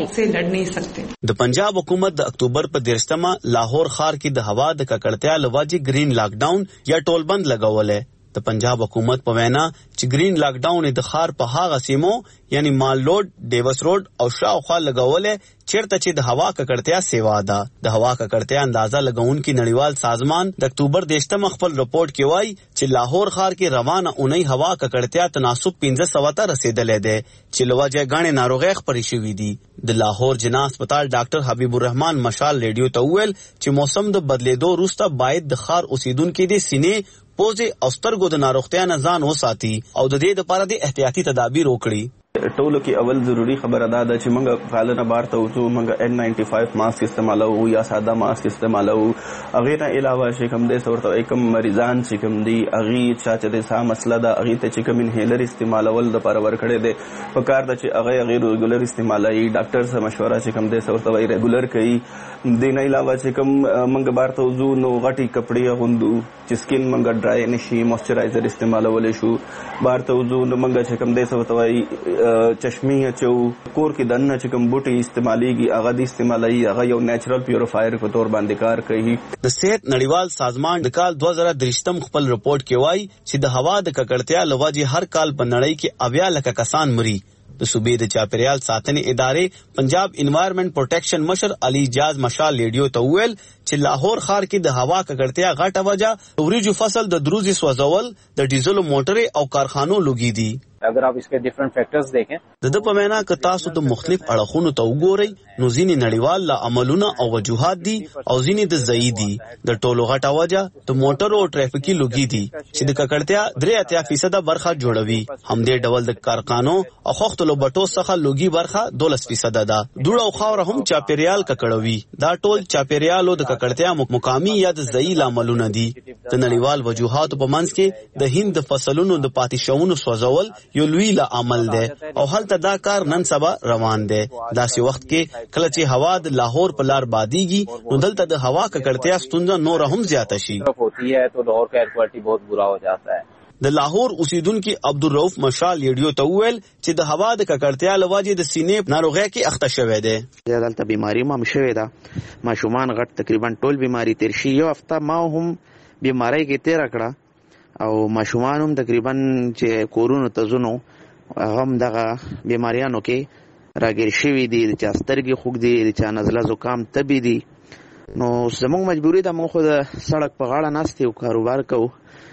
[SPEAKER 19] کولای.
[SPEAKER 17] د پنجاب حکومت د اکتوبر په 13مه لاهور ښار کې د هوا د ککړتیا لواجی گرین لاک ډاون یا ټول بند لګولې. د پنجاب حکومت په وینا چې گرین لاک ډاون د ښار په هغه سیمو یعنی مال روډ، ډیوس روډ او شاوخوا لګولې چیرته چې د هوا ککړتیا سیوا ده. د هوا ککړتیا اندازه لګونکي نړیوال سازمان د اکتوبر 13مه خپل رپورت کې وایي چې لاهور ښار کې روانه اونۍ هوا ککړتیا تناسب 1500 ته رسیدلې ده چې لوجه غاڼې ناروغي خپرې شوې دي. د لاهور جنا هسپتال ډاکټر حبیب الرحمن مشال ریډیو ته ویل چې موسم د بدلیدو وروسته باید د ښار اوسیدونکو د سینې، پوزې او سترګو د ناروغتیا نه ځان وساتي او د دې لپاره د احتیاطي تدابیر وکړي.
[SPEAKER 20] ټولو کې اول ضروری خبره ده چې موږ فعالانه بار ته وځو، موږ N95 ماسک استعمالو یا ساده ماسک استعمالو. هغه نه علاوه چې کوم د ورته کوم مریضان چې کوم دي هغه چې د سا مسله ده هغه ته چې کوم انهیلر استعمالول د پر ور کړي دي په کار د چې هغه غیر ریګولر استعمالي ډاکټر سره مشوره چې کوم د ورته ریګولر کوي. د نه علاوه چې کوم موږ بار ته وځو نو غټي کپڑے غوندو چې سکین موږ ډرای نشي، موئسچرایزر استعمالول شو. بار ته وځو نو موږ چې کوم د ورته چشمی اچو کور کې دنه چې کوم بوټي استعماليږي هغه د استعمالي هغه یو نیچرل پیوریفایر په تور باندې کار کوي.
[SPEAKER 17] د صحت نړیوال سازمان د کال 2023 خپل رپورت کې وایي چې د هوا د ککړتیا لواجی هر کال په نړۍ کې 90 لک کسان مري. د صوبې د چاپیریال ساتنې ادارې پنجاب انوایرنمنت پروټیکشن مشر علي جاز مشال ریډیو ته ویل چې لاهور ښار کې د هوا ککړتیا غټه وجه وریجو فصل د دروزي سوځول، د ډیزل موټرې او کارخانو لوګي دي.
[SPEAKER 21] اگر آپ اس کے ڈیفرنٹ فیکٹرز دیکھیں
[SPEAKER 17] د په معنا ک تاسو د مختلف اړخونو ته وګورئ نو ځینې نړیوال لا عملونه او وجوهات دي او ځینې د ځای دي. د ټولو غټه وجه د موټر او ټریفیکي لوګي دي چې د ککړتیا 83% برخه جوړوي. همدې ډول د کارخانو او خښتلو بټو څخه لوګي برخه 12% ده. دوړ او خاور هم چاپیریال ککړوي. دا ټول چاپیریالو د ککړتیا مقامی یا د ځای عملونه دي. د نړیوال وجوهات په منځ کې د هند د فصلونو د پاتیشونو سوځول یو لوی عمل ده او هلته دا کار نن سبا روان ده. داسې وخت کې کله چې هوا د لاهور په لار بادیږي نو دلته د هوا ککړتیا ستونزه نور هم زیاته شي.
[SPEAKER 21] ہوتی ہے تو لاہور کا ایئر کوالٹی بہت برا ہو جاتا ہے.
[SPEAKER 17] د لاهور اوسیدونکو عبدالرؤف مشال ریډیو ته ویل چې د هوا د ککړتیا لواجې د سینې ناروغي کې اخته شوی دی.
[SPEAKER 22] دلته بیماری هم شوی ده، ماشومان غټ تقریبا ټول بیماری تیر شي. یو هفته ما هم بیماری کې تیر کړه او ماشومان هم تقریبا چې کورونو ته زونو هم دغه بیماریانو کې راګیر شوي دي، چې سترګې خوږ دي، چې نزله زکام تبي دي. نو زموږ مجبوري ده موږ خو د سړک په غاړه ناست یو کاروبار کوو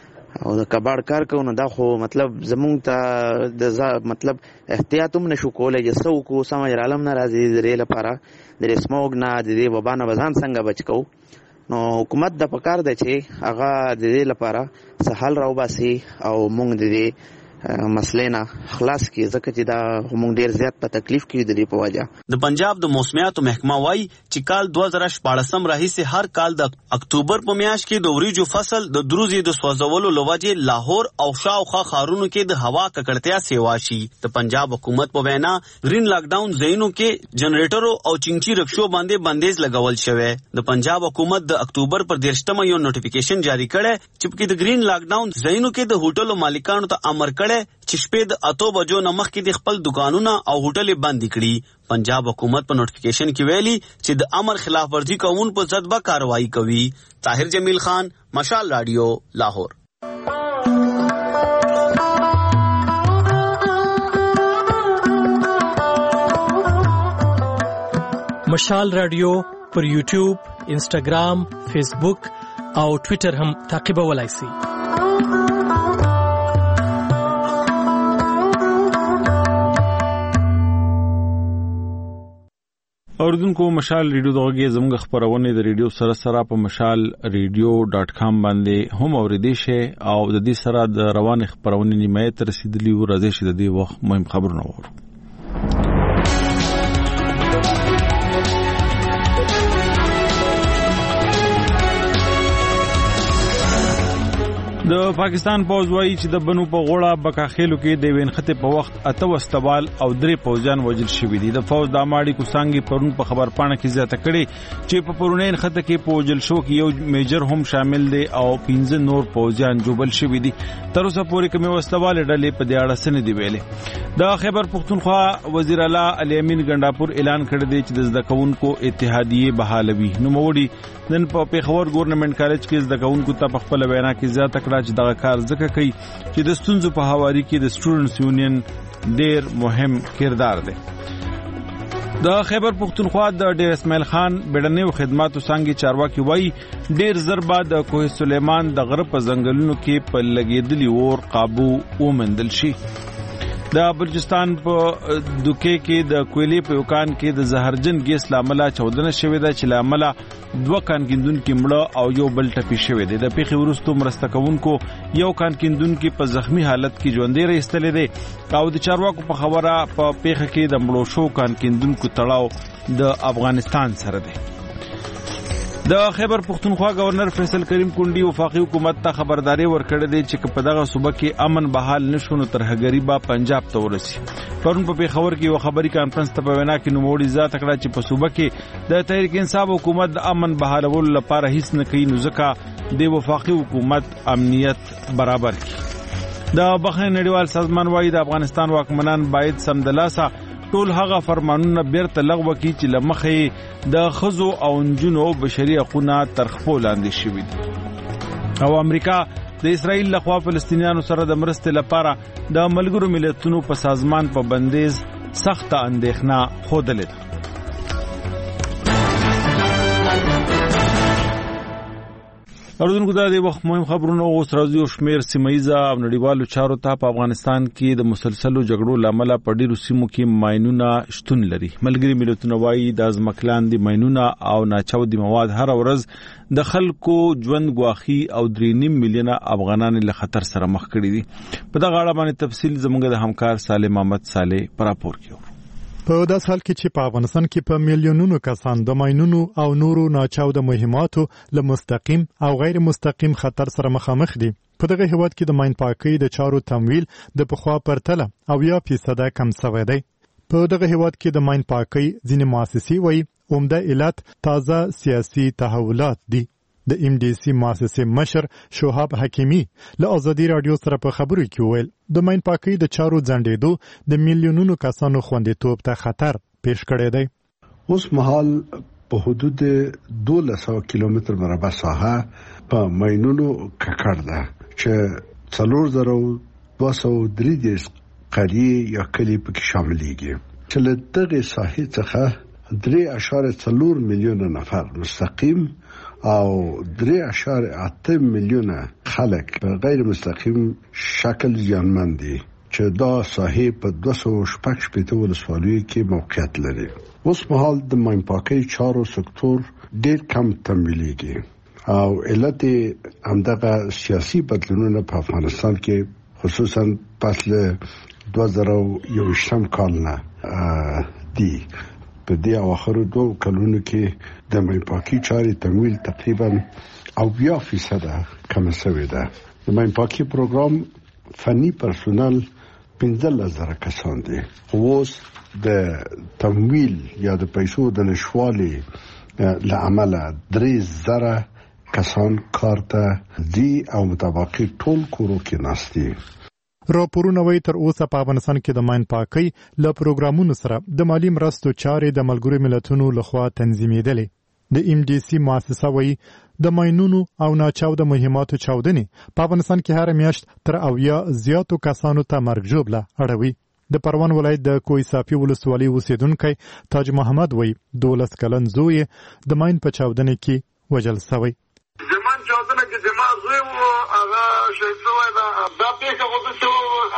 [SPEAKER 22] او د کباړ کار کوو. نو دا خو مطلب زموږ ته د مطلب احتیاط هم نشو کولی چې څه وکړو. سمجھ رالم نه راځي د دې لپاره د سموګ نه د دې وبا نه به ځان څنګه بچ کوو. نو حکومت د پکار ده چې هغه د دې لپاره څه حل راوباسي او موږ د دې مسلې نه خلاص کی ځکه چې دا موږ ډیر زیات په تکلیف کې د دې په وجه.
[SPEAKER 17] د پنجاب د موسمیاتو محکمه وایي چې کال 2014 راهیسې هر کال د اکتوبر په میاشت کې د وریجو فصل د دروزي د سوځولو لوجې لاهور او شاوخوا ښارونو کې د هوا ککړتیا سیوا شي. د پنجاب حکومت په وینا گرین لاک ډاون ځایونو کې جنریټرو او چنچي رکشو باندې بندیز لګول شوی. د پنجاب حکومت د اکتوبر پر 13مه یو نوټیفیکیشن جاری کړی چې د گرین لاک ډاون ځایونو کې د هوټلو مالکانو ته امر کړی چې شپې د 8 بجو نه مخکې د خپل دکانونه او هوټل بند کړي. پنجاب حکومت په نوټیفیکیشن کې ویلي چې د امر خلاف ورزي کوونکو په ضد به کاروائی کوي. طاهر جمیل خان، مشال رادیو، لاهور.
[SPEAKER 10] مشال رادیو پر یوټیوب،
[SPEAKER 3] انسټاګرام، فیسبوک او ټوئیټر هم تعقیبولای شئ.
[SPEAKER 1] اوردونکو مشال ریډیو دغه زموږ خبرونه د ریډیو سره په mashalradio.com باندې هم اوریدئ شئ او د دې سره د روان خبرونه نیمه تر رسیدلی و راځي چې د دې وخت مهم خبرونه وورو. د پاکستان پوځ وایي چې د بنو په غوړه بکاخېلو کې د وینخته په وخت اته وستوال او درې پوځیان وژل شوي دي. د فوج د ماړي کوسانګي پرون په خبر پاڼه کې زیاته کړي چې په پرونین خطه کې پوجل شو کې یو میجر هم شامل دي او 15 نور پوځیان جوبل شوي دي. تر اوسه پورې کوم وستوال ډلې په دې اړه سن دي ویلي. د خیبر پختونخوا وزیر اعلی علي امین ګنداپور اعلان کړی دی چې د زده کوونکو اتحادیه بحالوي. نو موړي نن په پیښور ګورنمنت کالج کې زده کوونکو ته په خپل وینا کې زیاته کړه چې دغه کار ځکه کوي چې د ستونزو په حوالي کې د سټوډنټس یونین ډېر مهم کردار دی. د خیبر پختونخوا د ډیر اسماعیل خان بیړنیو خدماتو څنګه چارواکي وایي ډیر زر بعد د کوه سلیمان د غرب په ځنګلونو کې په لګیدلی اور قابو ومندل شي. د بلوچستان په دوکې کې د کویلې په وکان کې د زهرجن ګیس لامل چودنه شوې ده چې لامل دوه کانکیندون کې مړه او یو بل ټپي شوې ده. د پیښې وروسته مرسته کوونکو یو کانکیندون کې په زخمی حالت کې ژوندې راستلې ده او د چارواکو په خبره په پیښه کې د مړو شو کانکیندون کو تړاو د افغانستان سره ده. د خیبر پختونخوا گورنر فیصل کریم کونډي وفاقي حکومت ته خبرداري ورکړې ده چې په دغه صوبه کې امن بحال نشونه ترهګری با پنجاب ته ورسي. پرون په پیښور کې یو خبري کانفرنس ته په وینا کې نوموړي ذات کړه چې په صوبه کې د تحریک انصاف حکومت د امن بحالولو لپاره هیڅ نه کوي، نو ځکه د وفاقي حکومت امنیت برابر کړي. د بخښنې نړیوال سازمان وايي د افغانستان واکمنان باید سمدلاسه ټول هغه فرمانونه بیرته لغوه کړي چې لمخې د خزو او نجونو بشري حقوقونه ترخپو لاندې شوي دي. او امریکا د اسرائیل لخوا فلسطینیانو سره د مرستې لپاره د ملګرو ملتونو په سازمان په بندیز سخته اندېښنه ښودلې ده. اردوونکو دا د وخت مهم خبرونه اوس راځي او شمیر سیمایي او نړیوالو چارو ته په افغانستان کې د مسلسلو جګړو لامل په ډیرو سیمو کې ماینونه شتون لري. ملګری ملتونه وايي د ازمکلاندې ماینونه او ناچاودي مواد هر ورځ د خلکو ژوند ګواخي او 3.5 میلیونه افغانان له خطر سره مخ کړي دي. په دغه اړه باندې تفصیل زموږ د همکار سالم محمد صالح پر راپور کوي.
[SPEAKER 9] په داس حال کې چې په افغانستان کې په میلیونونو کسان د ماینونو او نورو ناچاوده مهماتو له مستقیم او غیر مستقیم خطر سره مخامخ دي. په دغه هیواد کې د ماین پاکۍ د چارو تمویل د پخوا پرتله 80% کم شوی دی. په دغه هیواد کې د ماین پاکۍ ځینې مؤسسې وایي عمده علت تازه سیاسي تحولات دي. د MDC مؤسسې مشر شوهاب حکیمی له آزادي رادیو سره په خبرو کې وویل د ماین پاکۍ د چارو ځنډېدو د میلیونونو کسانو خوندیتوب ته خطر پیش کړی دی.
[SPEAKER 23] اوس مهال په حدود 1200 کیلومتر مربع ساحه په ماینونو ککړ ده چې 4230 قريې یا کلي پکې شاملېږي چې له دغه ساحې څخه 3.4 میلیونه نفر مستقیم او 3.8 میلیونه خلک په غیر مستقیم شکل زیانمن دي چې دا ساحې په 280 ولسوالیو کې موقعیت لري. اوس مهال د ماین پاکۍ چارو سکتور ډېر کم تمویلېږي او علت همدغه سیاسي بدلونونه په افغانستان کې خصوصا پس له 2021 کال نه دي. په دې اواخرو 2 کلونو کې د ماین پاکۍ چارې تمویل تقریبا 80% کم شوی ده. د ماین پاکۍ پروګرام فني پرسونل 15000 کسان دي. اوس د تمویل یا د پیسو د نشوالي لعمل 3000 کسان کار ته دي او متبقي ټول کورو کې ناشتي.
[SPEAKER 9] راپورونه وایي تر اوسه په افغانستان کې د ماین پاکۍ له پروګرامونو سره د مالی مرستو چارې د ملګرو ملتونو لخوا تنظیمېدلې. د MDC مؤسسه وایي د ماینونو او ناچاوده مهماتو چاودنې په افغانستان کې هر میاشت تر 80 زیاتو کسانو ته مرګ ژوبله اړوي. د پروان ولایت د کوی صافي ولسوالۍ اوسیدونکی تاج محمد وایي 12 کلن زوی د ماین په چاودنه کې وژل شوی.
[SPEAKER 2] زمان چاودنه کې زما زوی و هغه شهید شوی دا پیښه وکړه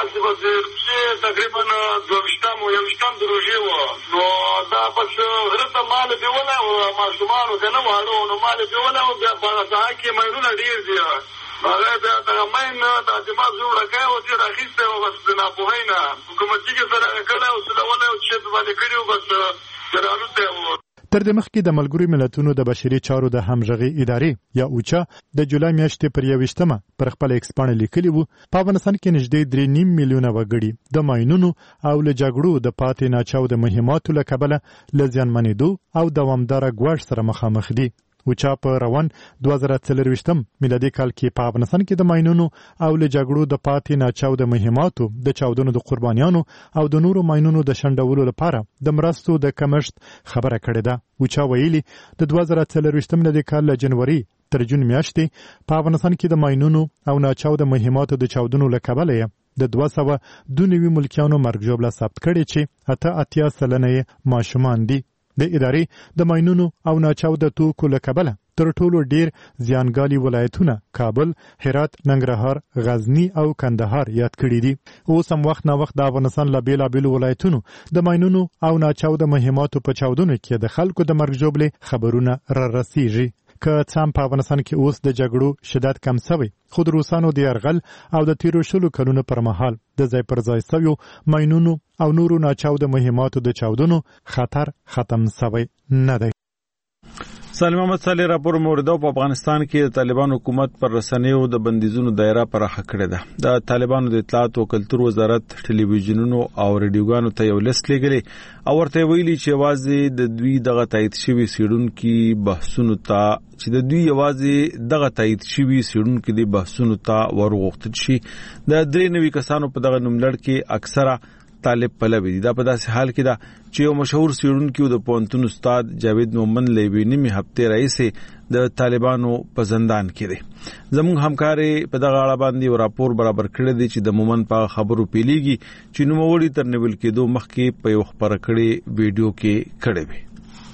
[SPEAKER 2] چې تقریبا 22 د روژې وه نو دا بس غره ته مال بیولی و ماشومانو که نه واړه نو مال بیولی و بیا په هغه ساحه کې ماینونه ډېر دي هغه بیا دغه ماین دا زما زوی وړکی و تېر اخیستی و بس د ناپوهۍ نه حکومتي کې سره کړی و سولولی و چې باندې کړي و بس رالوتی و.
[SPEAKER 9] تر دې مخکې د ملګرو ملتونو د بشري چارو د همغږي ادارې یا اوچا د جولای میاشتې پر 21مه پر خپل ایکس پاڼه لیکلي وو په افغانستان کې نږدې 3.5 میلیونه وګړي د ماینونو او له جګړو د پاتې ناچاو د مهماتو له کبله له زیانمنېدو او دوامداره ګواښ سره مخامخ دي. اوچا په روان 2024 میلادي کال کې په افغانستان کې د ماینونو او له جګړو د پاتې ناچاو د مهماتو د چاودنو د قربانیانو او د نورو ماینونو د شنډولو لپاره د مرستو د کمښت خبره کړې ده. اوچا ویلي د 2024 میلادي کال له جنوري تر جون میاشتې په افغانستان کې د ماینونو او ناچاو د مهماتو د چاودنو له کبله د 292 ملکیانو مرګ ژوبله ثبت کړي چې 80 سلنه ماشومان دي. د ادارې د ماینونو او ناچاو د توکو له کبله تر ټولو ډیر زیانګالي ولایتونه کابل، هرات، ننګرهار، غزنی او کندهار یاد کړي دي. اوس هم وخت نا وخت د افغانستان له بیلابیلو ولایتونو د ماینونو او ناچاو د مهماتو په چاودنو کې د خلکو د مرګ ژوبلې خبرونه را رسیږي. که څه هم په افغانستان کې اوس د جګړو شدت کم شوی خو د روسانو د یرغل او د تیرو شلو کلونو پر مهال د ځای پر ځای شویو ماینونو او نورو ناچاو د مهماتو د چاودنو خطر ختم شوی نه دی.
[SPEAKER 1] سالم احمد صالح راپور موردو په افغانستان کې د طالبان حکومت پر رسنیو د بندیزونو دایره پراخه کړې ده. د طالبانو د اطلاعات او کلتور وزارت ټلویزیونونو او ریډیوګانو ته یو لیست لګلی او ورته ویلي چې یوازې د دوی دغه تایید شوی سیډونکو بحثونو ته ورغوښتل شي. د 93 کسانو په دغه نوملړ کې اکثره طالب پلوي دي. دا په داسې حال کې ده چې یو مشهور سیډونکو د پوهنتون استاد جاوید مومن لیوی نیمه هفته راځي د طالبانو په زندان کې دي. زموږ همکاري په دغه اړه باندې راپور برابر کړی دی چې د مومن په خبرو پیلېږي چې نوموړي تر نیول کېدو مخکې په یو خبره کړي ویډیو کې کړی وي.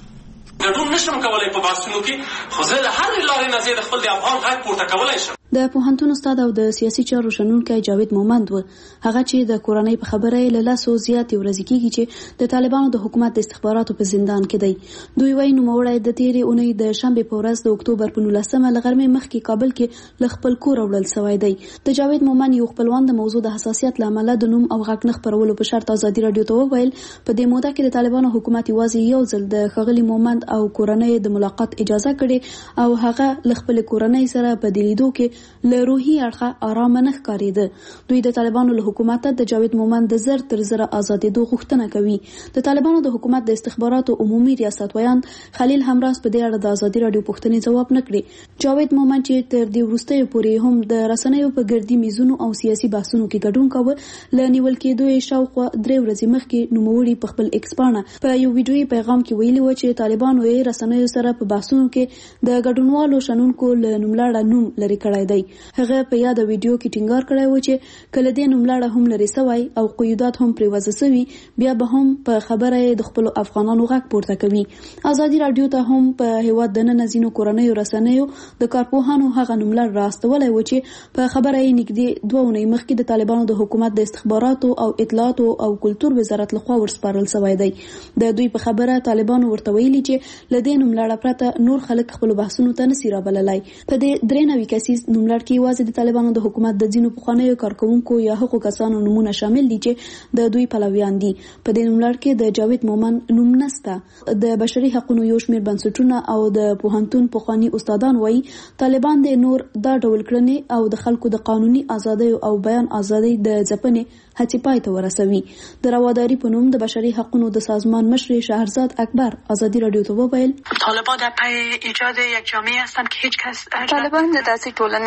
[SPEAKER 4] ګډون نشم کولای په باسونو کې خو زه د هر لارې نه زیات خپل د افغان غږ پورته کولای شم.
[SPEAKER 7] د پوهنتون استاد او د سیاسي چارو شنونکی جاوید مومند و هغه چې د کورنۍ په خبره له لاسو زیات ورځې کېږي چې د طالبانو د حکومت د استخباراتو په زندان کې دی. دوی وايي نوموړی د تیرې اونۍ د شنبه په ورځ د اکتوبر په 19مه لغرمې مخکې کابل کې ل خپل کور وړل شوی دی. د جاوید مومند یو خپلوان د موضوع د حساسیت لامل د نوم او غږ نه خبرولو په شرط ازادي رادیو ته وویل په دې موده کې د طالبانو حکومت یوازې یو ځل د خغلی مومند او کورنۍ د ملاقات اجازه کړې او هغه ل خپل کورنۍ سره په دلیدو کې له روحي اړخه آرام نه ښکارېده. دوی د طالبانو له حکومت د جاوید مومند د زر تر زر ازادېدو غوښتنه کوي. د طالبانو د حکومت د استخباراتو عمومي ریاست ویان خلیل همراز په دې اړه د ازادي رادیو پوښتنې ځواب نه کړي. جاوید مومند چې تر دې وروستیو پورې هم د رسنیو په ګردي میزونو او سیاسي بحثونو کې ګډون کاوه له نیول کېدو یې شاوخوا 3 ورځې مخکې نوموړي په خپل ایکس پاڼه په یو ویډیويي پیغام کې ویلي و چې طالبانو یې رسنیو سره په بحثونو کې د ګډونوالو شنونکو له نوملړه نوم لري کړی دی. هغه په یاد ویډیو کې ټینګار کړی و چې کله دې نوملړه هم لري سوی او قیودات هم پرې وضع سوي بیا به هم په خبره د خپل افغانانو غږ پورته کوي. ازادي رادیو ته هم په هیواد د نننځینو کورنیو رسنیو د کارپوهانو هغه نوملړ راستولی و چې په خبره یې نږدې 2 اونۍ مخکې د طالبانو د حکومت د استخباراتو او اطلاعاتو او کلتور وزارت لخوا ورسپارل شوی دی. د دوی په خبره طالبانو ورته ویلي چې له دې نوملړه پرته نور خلک خپل بحثونو ته نسی رابللای. په دې 93 کسیز نوملړ کې یوازې د طالبانو د حکومت د ځینو پخوانیو کارکونکو یا هغو کسانو نمونه شامل دي چې د دوی پلویان دي. په دې نوملړ کې د جاوید مومند نوم نسته. د بشري حقوقو یو شمېر بنسټونه او د پوهنتون پخوانی استادان وایي طالبان د نور دا ډول کړنې او د خلکو د قانوني ازادۍ او بیان ازادۍ د ځپنې هڅې پای ته ورسوي. د رواداري په نوم د بشري حقوقو د سازمان مشر شهرزاد اکبر ازادي رادیو ته وویل
[SPEAKER 8] طالبان در پی ایجاد یک جامعه هستند که هیچ کس
[SPEAKER 24] طالبان د داسې ټولنې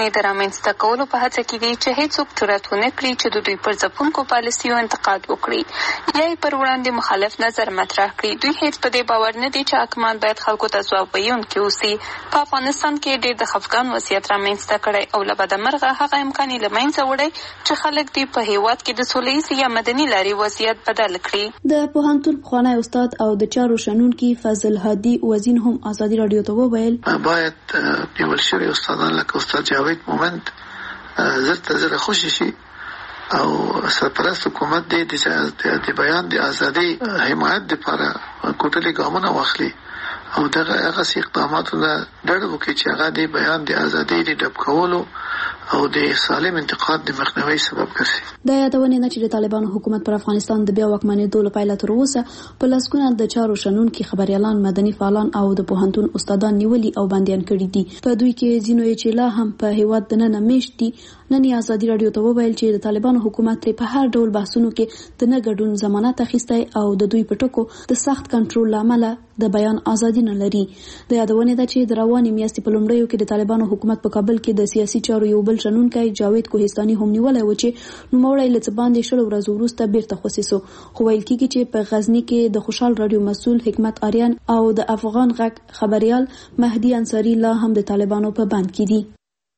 [SPEAKER 8] ټولنې د رامنځته کولو په هڅه کې دي چې هیڅوک جرأت ونه کړي چې د دوی پر ځپونکو پالیسیو انتقاد وکړي یا یې پر وړاندې مخالف نظر مطرح کړي. دوی هیڅ په دې باور نه دي چې حاکمان باید خلکو ته ځواب ویونکي اوسي. په افغانستان کې ډېر د خفګان وضعیت رامنځته کړی او له بدمرغه هغه امکان یې له منځه وړی چې خلک دې په هیواد کې د سوله ییزې یا مدني لارې وضعیت بدل کړي.
[SPEAKER 7] د پوهنتون پخوانی استاد او د چارو شنونکي فضل هادي وزین هم ازادي رادیو ته وویل
[SPEAKER 12] باید نیول شوي استادان لکه استاد جاوید مومند زر خوشي شي او سرپرست حکومت د بیان د ازادي حمایت لپاره کوټلي ګامونه واخلي او دغه هغه اقداماتونه ډېر وکړي چې هغه د بیان د ازادي د ډب کولو او د سالم انتقاد د مخنیوي سبب ګرځي.
[SPEAKER 7] دا یادونه نه چې د طالبانو حکومت پر افغانستان د بیا واکمنېدو لپاره تر اوسه په لاسکونه د چارو شنونکي خبريالان مدني فعالان او د پوهنتون استادان نیولي او بنديان کړي دي. په دوی کې ځینو چې لا هم په هیواد د نن میشت دي. نن ازادي رادیو ته وویل چې د طالبانو حکومت په هر ډول بحثونو کې د نه ګډون ضمانت اخیستی او د دوی په ټکو د سخت کنټرول لامل د بیان ازادي نه لري. د یادونه ده چې د روانې میاشتې په لومړیو کې د طالبانو حکومت په کابل کې د سیاسي چارو یو بل شنونکی جاوید کوهستاني هم نیولای و چې نوموړی له څه باندې شل ورځې وروسته بیرته خوسیسو. خو ویل کېږي چې په غزنی کې د خوشحال رادیو مسؤل حکمت آریان او د افغان غږ خبريال مهدي انصاری لا هم د طالبانو په بند کې دي.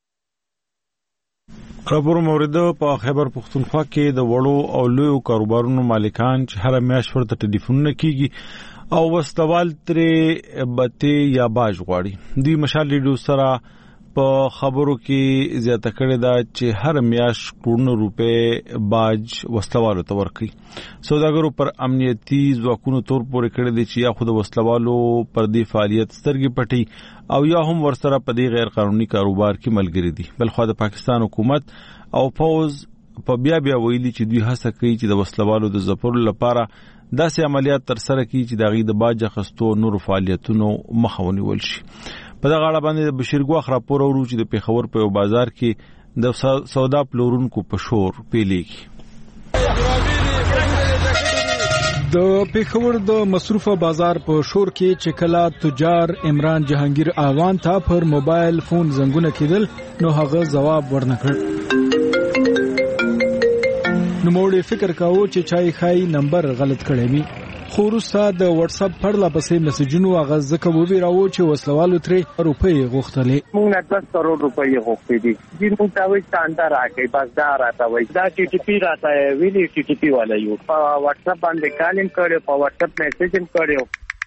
[SPEAKER 1] راپور مورد په خیبر پختونخوا کې د وړو او لویو کاروبارونو مالکان چې هر میاشت ورته ټلیفونونه کیږي او وسوال ترې بته یا باج غواړي. دوی مشال ریډیو سره په خبرو کې زیاته کړې ده چې هر میاشت کروڑونو روپے باج وسلوالو ته ورکړي. سوداګرو پر امنیتي ځواکونو تور پورې کړی دي چې یا خود وسلوالو پر دې فعالیت سترګې پټي او یا هم ورسره په دې غیر قانوني کاروبار کې ملګری دي. بلخو د پاکستان حکومت او فوز په بیا ویلي چې دوی هڅه کوي چې د وسلوالو د ځپلو لپاره داسې عملیات تر سره کړي چې د غي د باج اخیستو نور فعالیتونو مخه ونیول شي. په دغه اړه باندې بشیر ګواخ راپور اورو چې د پیښور په بازار کې د سودا پلورونکو په شور پیلېږي.
[SPEAKER 10] د پیښور د مصروفه بازار په شور کې چې کلا تجار عمران جهانگیر اغان ته پر موبایل فون زنګونه کېدل نو هغه جواب ورنکړ. نو موږ فکر کاوه چې چای خای نمبر غلط کړی وي. خو وروسته د واتس اپ پرله پسې میسجونو هغه ځکه وویراو چې وسلوالو ترې روپۍ غوښتلې.
[SPEAKER 13] موږ نه 10 کروڑ روپۍ غوښتې دي. دې موږ ته وایي چاندا راکې بس دا راته وایي دا ټي ټي پی راته ویلي ټي ټي پی والا یو په واتس اپ باندې کالم کړو په واتس اپ میسج هم کړو.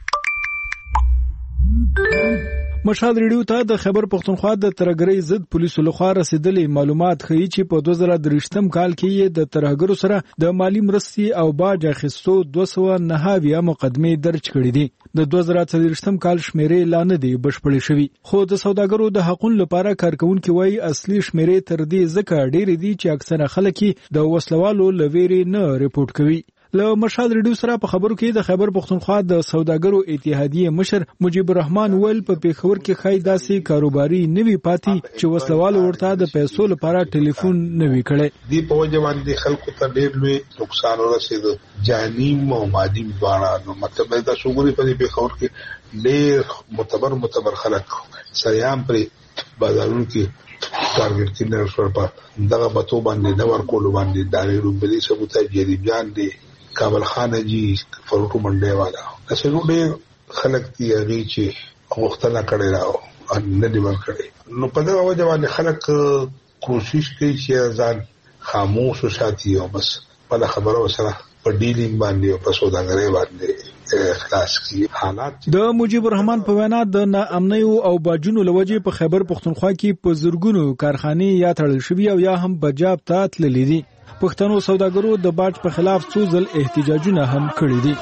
[SPEAKER 10] مشال ریډیو ته د خیبر پختونخوا د ترهګرۍ ضد پولیسو لخوا رسیدلې معلومات ښیي چې په 2023م کال کې د ترهګرو سره د مالی مرستې او باج اخیستو 209 مقدمې درج کړې دي. د 2023م کال شمیرې لا نه دی بشپړې شوې خو د سوداګرو د حقوقو لپاره کارکونکو وايي اصلي شمیرې تر دې ځکه ډېرې دي چې اکثره خلک د وسلوالو لويري نه ریپورت کوي. له مشال ریډیو سره په خبرو کې د خیبر پختونخوا د سوداګرو اتحادیه مشر مجيب الرحمن ول په پیښور کې خای داسي کاروباري نوي پاتې چې وسلوال ورته د پیسو لپاره ټلیفون نوي کړي.
[SPEAKER 24] دی په وجه باندې خلکو ته ډېر لوی نقصان ورسېد جاني او مادي دواړه. نو مطلب دا شوګوري په پیښور کې ډېر معتبر خلک سریام پر بازارونو کې ټارګټ کینر شو په دغه بتو باندې د ورکول باندې دایره بلی ثبوت جریب جان دي کابل خان جی فروټو منډه والا اسنو ډېر خلک دی هغه چې وختونه کړي راو ان دی ورکړي. نو په دغه وجه باندې خلک کوشش کوي چې ځان خاموش وساتي او بس په خبرو سره په ډیلینګ باندې او په سوداګرۍ باندې خلاص کی حالات.
[SPEAKER 10] د مجيب الرحمن په وینا د ناامنۍ او باجونو لوجه په خیبر پختونخوا کې په زرګونو کارخانې یا تړل شوی او یا هم بجاب ته تللې دي. پښتنو سوداګرو د باج په خلاف څو ځل احتجاجونه هم کړي دي.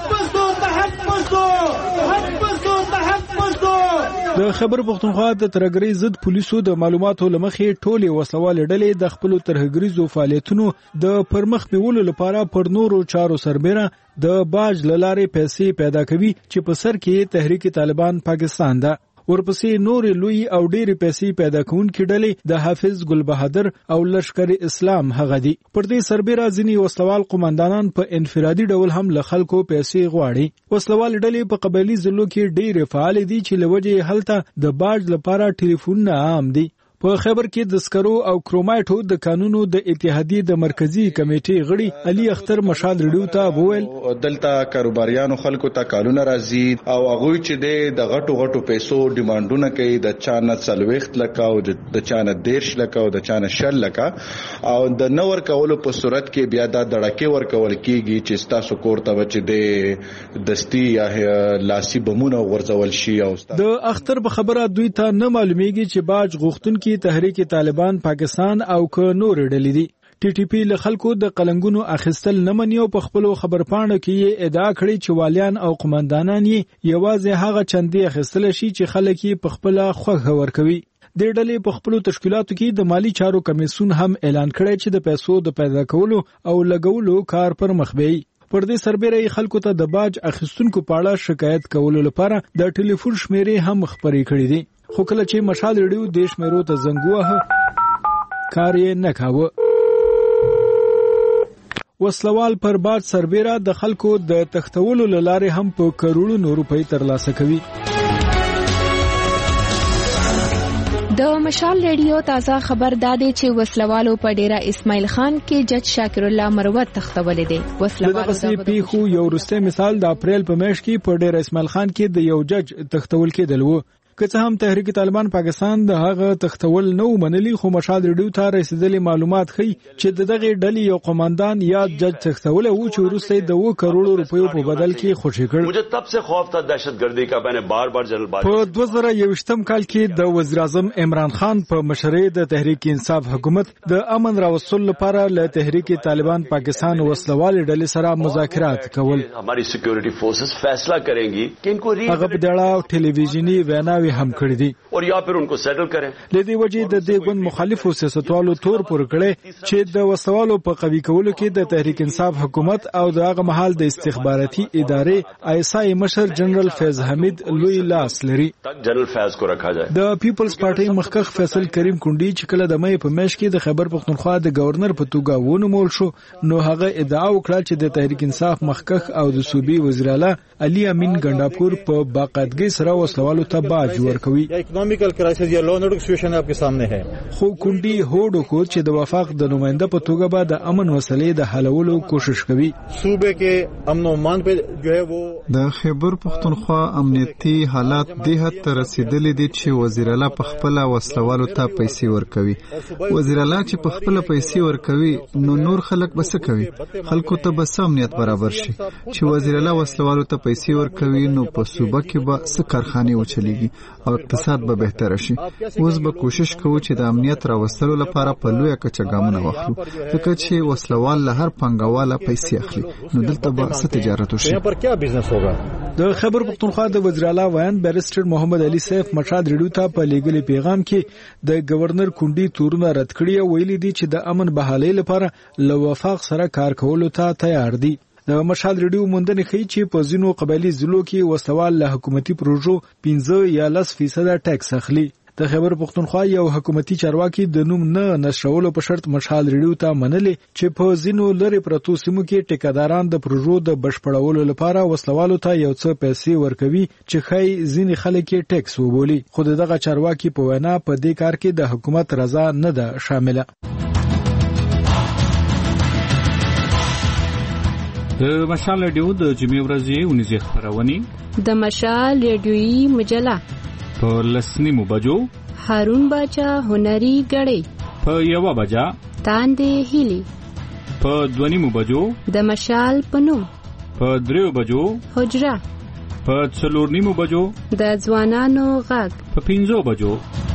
[SPEAKER 10] د خیبر پختونخوا د ترهګرۍ ضد پولیسو د معلوماتو لمخې ټولې وسلوال ډلې د خپل ترهګریزو فعالیتونو د پرمخ بیولو لپاره پر نورو چارو سربېره د باج لارې پیسې پیدا کوي چې په سر کې تحریک طالبان پاکستان ده. ورپسې نور لوی او ډېری پیسې پیدا کوونکې ډلې د حافظ ګل بهادر او لشکر اسلام هغه دي. پر دې سربېره ځینې وسلوال قومندانان په انفرادي ډول هم له خلکو پیسې غواړي. وسلوال ډلې په قبایلي ضلعو کې ډېرې فعال دي چې لوجه هلته د باج لپاره ټلیفونونه عام دي. په خبر کې د سکرو او کرومایټو د قانونو د اتحادیې د مرکزی کمیټې غړي علي اختر مشال ریډیو ته وویل
[SPEAKER 5] دلته کاروباریانو خلکو ته کالونه راځي او هغه چې د غټو پیسو ډیمانډونه کوي د چانه 40 لک او د چانه 10 لک او د چانه 10 لک او د نور کولو په صورت کې بیا د دړکې ور کول کیږي چې تاسو کوړه بچ د دستی یا لاسي بمونه ورزول شي او
[SPEAKER 10] د اختر په خبره دوی ته نه معلومیږي چې باج غوښتونکي تحریک طالبان پاکستان او که نور ډلې دي ټي ټي پی له خلکو د قلنګونو اخیستل نه مني او په خپل خبرپاڼو کې یې ادعا کړې چې والیان او قومندانان یې یوازې هغه چندې اخیستل شي چې خلک یې په خپل خوښه ورکوي د ډلې په خپل تشکیلاتو کې د مالی چارو کمیسیون هم اعلان کړی چې د پیسو د پیدا کولو او لګولو کار پر مخ بیي پر دې سربېره خلکو ته د باج اخیستونکو په اړه شکایت کولو لپاره د ټلیفون شمیرې هم خبرې کړې دي خو کله چې مشال ریډیو د شمیرو ته زنګ وهه کار یې نه کاوه وسلوال پر باج سربېره د خلکو د تختولو لارې هم په کروڑونو روپۍ ترلاسه کوي
[SPEAKER 6] د مشال ریډیو تازه خبر داده چې وسلوالو په ډیره اسماعیل خان کې جج شاکر الله مروت تختولې دي
[SPEAKER 10] وسلوالو د پیښو یو وروسته مثال د اپریل په میاشت کې په ډیره اسماعیل خان کې د یو جج تختول کېدل وو که څه هم تحریک طالبان پاکستان د هغه تختول نو منلي خو مشال ریډیو ته رسیدلي معلومات ښيي چې دغه ډلې یو قومندان یا جج تختول او چې وروسته د 2 کروڑ روپیو په بدل کې خوشی کړ
[SPEAKER 11] مجھے تب سے خوف تھا دہشتگردی کا میں نے بار بار جنرل بات
[SPEAKER 10] په 2021 کال کې د وزیر اعظم عمران خان په مشرۍ د تحریک انصاف حکومت د امن راوستلو لپاره له تحریک طالبان پاکستان وسلوال ډلې سره مذاکرات کول
[SPEAKER 11] ہماری سکیورٹی فورسز فیصلہ کریں گی کہ ان کو
[SPEAKER 10] هغه په دړه ټلویزیونی ویناوي هم کړی دي
[SPEAKER 11] اور یا پھر ان کو سیټل کریں
[SPEAKER 10] لدی وجه د دې ګوند مخالفو سیاستوالو تور پر کړي چې د وسوالو په قوی کولو کې د تحریک انصاف حکومت او د هغه محل د استخباراتي ادارې ایسای مشر جنرال فیض حمید لوی لاس لري
[SPEAKER 11] جنرال فیض کو رکھا جائے
[SPEAKER 10] د پیپلز پارټي مخکخ فیصل کریم کونډي چې کله د مې په میاشت کې د خیبر پختونخوا د گورنر په توګه ونومول شو نو هغه ادعا وکړه چې د تحریک انصاف مخکخ او د صوبې وزیر اعلی علي امین ګنداپور په باقاعدګۍ سره وسلوالو ته باج ورکوي
[SPEAKER 14] इकोनॉमिकल क्राइसिस या लॉ एंड ऑर्डर सिचुएशन आपके सामने है
[SPEAKER 10] خو کونډي هوډ کو چې د وفاق د نماینده په توګه به د امن وسلې د حلولو کوشش کوي
[SPEAKER 14] صوبے کې امن و امان په جو ہے وہ
[SPEAKER 25] د خیبر پختونخوا امنیتي حالات د حد ته رسیدلې دي چې وزیر اعلی په خپل وسلوالو ته پیسې ورکوي وزیر اعلی چې په خپل پیسې ورکوي نو نور خلک بس کوي خلکو ته بس امنیت برابر شي چې وزیر اعلی وسلوالو ته پیسې ورکوي نو په صوبه کې به څه کارخانه وچلیږي او اقتصاد به بهتر شي اوس به کوشش کوو چې د امنیت راوستلو لپاره په لویه کچه ګامونه واخلو ځکه چې وسلوال له هر پنګواله پیسې اخلي نو دلته به څه تجارت وشي
[SPEAKER 10] د خیبر پختونخوا د وزیر اعلی وایان بیرسټر محمد علي سیف مشاد ریډیو ته په لیګل پیغام کې د گورنر کونډي تورونه رد کړی او ویلي دي چې د امن بحالۍ لپاره له وفاق سره کار کولو ته تیار دي د مشال ریډیو موندنې ښیي چې په ځینو قبایلي ضلعو کې وسوال له حکومتي پروژو 15 یا 10% ټیکس اخلي د خیبر پختونخوا یو حکومتي چارواکي د نوم نه نشرولو په شرط مشال ریډیو ته منلي چې په ځینو لری پرتو سیمو کې ټیکاداران د پروژو د بشپړولو لپاره وسلوالو ته یو څه پیسې ورکوي چې خای ځینې خلک یې ټیکس وبولي خو دغه چارواکي په وینا په دې کار کې د حکومت رضا نه ده شامله
[SPEAKER 1] د مشال ریډیو د جمعې ورځې 19 خبرونه
[SPEAKER 6] د مشال ریډیویي مجله
[SPEAKER 1] په 10 بجو
[SPEAKER 6] هارون باچا هنري غړې
[SPEAKER 1] په 1 بجا
[SPEAKER 6] تاندې هیلي
[SPEAKER 1] په 2 بجو
[SPEAKER 6] د مشال پنوم
[SPEAKER 1] په 3 بجو
[SPEAKER 6] حجره
[SPEAKER 1] په 4 بجو
[SPEAKER 6] د ځوانانو غږ
[SPEAKER 1] په 5 بجو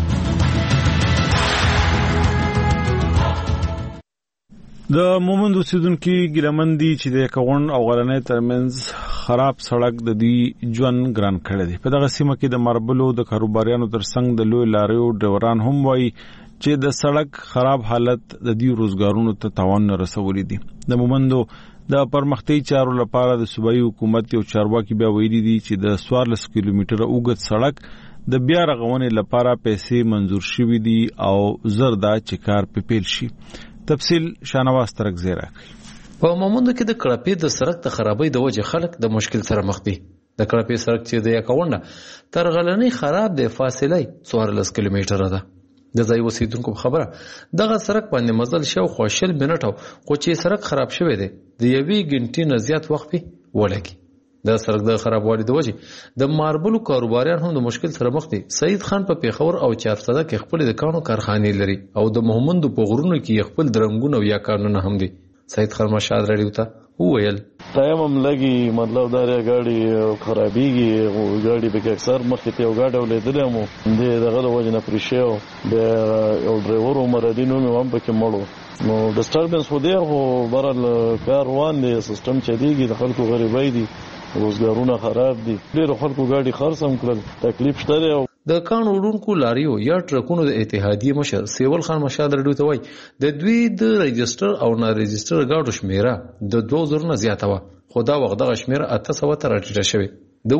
[SPEAKER 1] د مومند اوسیدونکو ګلمندي چې د کون او غرنۍ ترمنځ خراب سړک د دې ژوند ګران کړی دی په دغه سیمه کې د مربلو د کاروباریانو ترڅنګ د لوی لاریو ډیوران هم وایي چې د سړک خراب حالت د دې روزګارونو ته تاوان رسولي دي د مومندو د پرمختي چارو لپاره د صوبایي حکومت یو چارواکي بیا ویلي دي چې د 14 کیلومتره اوږد سړک د بیا رغونې لپاره پیسې منزور شوې دي او زردا چې کار په پیل شي تفصیل شانواز ترک زیرا
[SPEAKER 26] په مومندو کې د کړپې د سړک د خرابۍ د وجې خلک د مشکل سره مخ دي د کړپې سړک چې د یکاونه تر غلنۍ خراب د فاصله 14 کیلومتره ده د ځای اوسیدونکو خبره دغه سړک باندې مزل شاوخوا 20 منټه خو چې سړک خراب شوی دی د 1 غنټې نه زیات وخت پې ولګي. د سړک د خرابوالي د وجې د ماربلو کاروباریان هم د مشکل سره مخ دي. سعید خان په پیښور او چارسده کې خپل د کانو کارخانې لري او د محمد په غرونو کې خپل درنګونه او یا کانونه هم دي. سعید خان مشاد رادیو ته وویل
[SPEAKER 15] ټایم هم لګي، مطلب دا ګاډي خرابېږي او ګاډي به اکثر مخکې ته یو ګاډی ولیدلی مو دغه د وجې نه پرې شوی و یو ډرایور و مرادي نوم یې هم پکې مړ و. نو ډسټربنس خو دی خو بهرحال کار روان دی، سیسټم چلېږي، د خلکو غریبۍ دي، روزګارونه خراب دي، ډېرو خلکو ګاډي خرڅ هم کړل، تکلیف شته دی.
[SPEAKER 26] د کانو وړونکو لاریو یا ټرکونو د اتحادیې مشر سیول خان مشاد رډیو ته وایي د دوی د رجسټر او نا رجسټر ګاډو شمیره د 2000 نه زیاته وه، خو دا وخت دغه شمیره 800 ته راټیټه شوې. د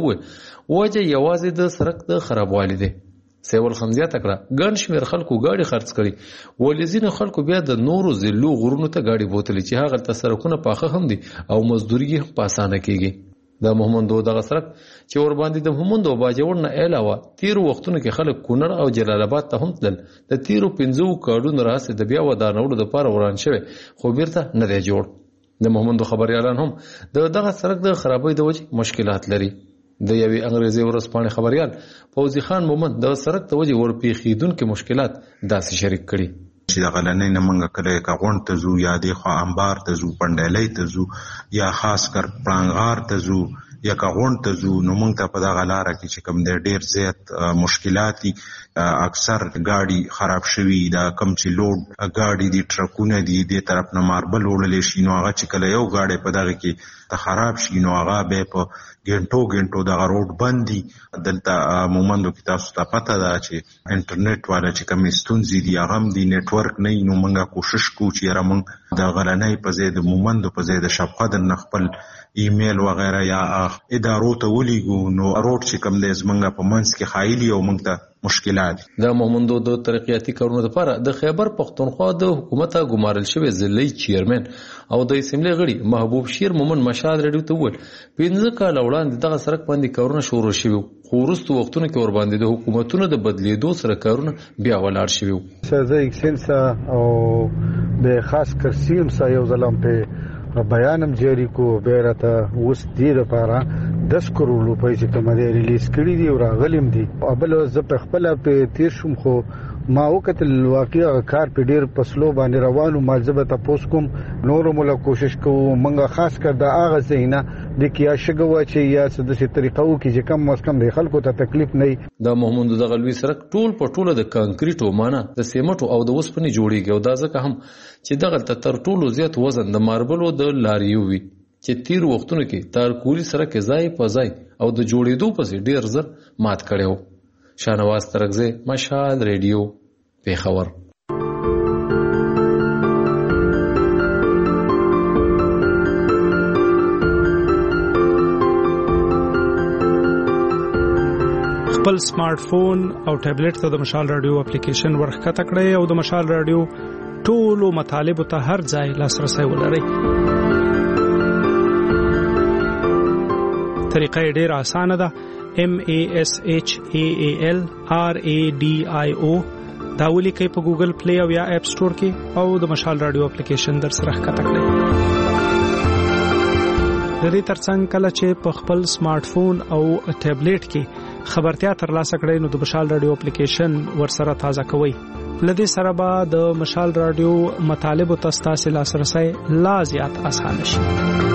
[SPEAKER 26] وجه یوازې د سړک د خرابوالي دی. سیول خان زیاته کړه ګڼ شمېر خلکو ګاډي خرڅ کړي، ولې ځینې خلکو بیا د نورو ضلعو غرونو ته ګاډي بوتلي چې هغلته سړکونه پاخه هم دي او مزدوري هم په اسانه کېږي. د محمدو دغه سړک چې ورباندې د محمد او باجوړ نه علاوه تیرو وختونو کې خلک کونړ او جلال آباد ته هم تلل. د تیرو 15 کاډونو راهیسې د بیا ودانولو دپاره وران شوی خو بیرته نه دی جوړ. د محمدو خبریالان هم د دغه سړک د خرابۍ د وجې مشکلات لري. د یوې انګریزي ورځپاڼې خبریال فوزي خان مومند د سړک د وجې ورپېښېدونکي مشکلات داسې شریک کړي
[SPEAKER 16] چې د غلنۍ نه موږ کله کغونډ ته ځو یا د خوا انبار ته ځو، پنډیلۍ ته ځو یا خاص کر پړانګار ته ځو یا کغونډ ته ځو، نو موږ ته په دغه لاره کې چې کوم دی ډېر زیات مشکلات دي. اکثر ګاډي خراب شوي، دا کم چې لوډ ګاډي دي ټرکونه دي دې طرف نه ماربل وړلی شي، نو هغه چې کله یو ګاډی په دغه کې ته خراب شي نو هغه بیا په ګنټو دغه روډ بند دي. دلته مومندو کې تاسو ته پته ده چې انټرنیټ والا چې کومې ستونزې دي هغه هم دي، نیټورک نه وي. نو موږ کوشش کوو چې یاره موږ د غلنۍ په ځای د مومندو په ځای د شبقدر نه خپل ایمیل وغیره یا ادارو ته ولیږو، نو روډ چې کوم دی زموږ په منځ کې خایلي او موږ ته مشکلات.
[SPEAKER 26] د محمدو د ترقیاتي کارونو لپاره د خیبر پښتونخوا د حکومت ګمارل شوی ضلعي چیرمن او د اسمبلی غړي محبوب شیر مومن مشاد رډیو ته وویل 15 کال وړاندې دغه سړک باندې کارونه شروع شوي، خو وروستو وختونو کې ورباندې د حکومتونو د بدلېدو سره کارونه بیا ولاړ شوي.
[SPEAKER 23] زه اکسنسا او د خاص کر سیم سا یو ځلم په بیانم جاری کو بیرته اوس دې لپاره 10 کروڑ روپۍ چې کوم دی ریلیز کړي دي او راغلم دي. ابل زه په خپل په تیر شوم خو ما وکتل واقعا کار په ډیر پسلو باندې روانو مالزبه تاسو کوم نور مولا کوشش کوو منګه خاص کر د اغه زینا د کیا شګو چې یا څه د طریقو کې چې کم مسکم د خلکو ته تکلیف نه.
[SPEAKER 26] د محمود د غلوي سړک ټول په ټوله د کانکریټو مانه د سیمټو او د وسپنې جوړیږي او دا ځکه هم چې دغه تر ټولو زیات وزن د ماربلو د لاریو وي چې تیر وختونو کې تارکوري سره کې ځای په ځای او د جوړېدو پسې ډیر زر مات کړو. شانواز ترغزه مشال ریډیو پیښور.
[SPEAKER 10] خپل سمارټ فون او ټابلیټ ته د مشال رادیو اپلیکیشن ورخکته کړئ او د مشال رادیو ټولو مطالبه ته هر ځای لاسرسي ولرئ. طریقه ډیره اسانه ده. MASHAALRADIO دا ولیکئ په ګوګل پلی او یا اپ سٹور کې او د مشال رادیو اپلیکیشن در سره ښکته کړئ. د دې ترڅنګ کله چې په خپل سمارټ فون او ټابلیټ کې خبرتیا ترلاسه کړئ نو د مشال رادیو اپلیکیشن ورسره تازه کوئ. لدې سره به د مشال رادیو مطالب ته ستاسو لاسرسي لا زیات اسانه شي.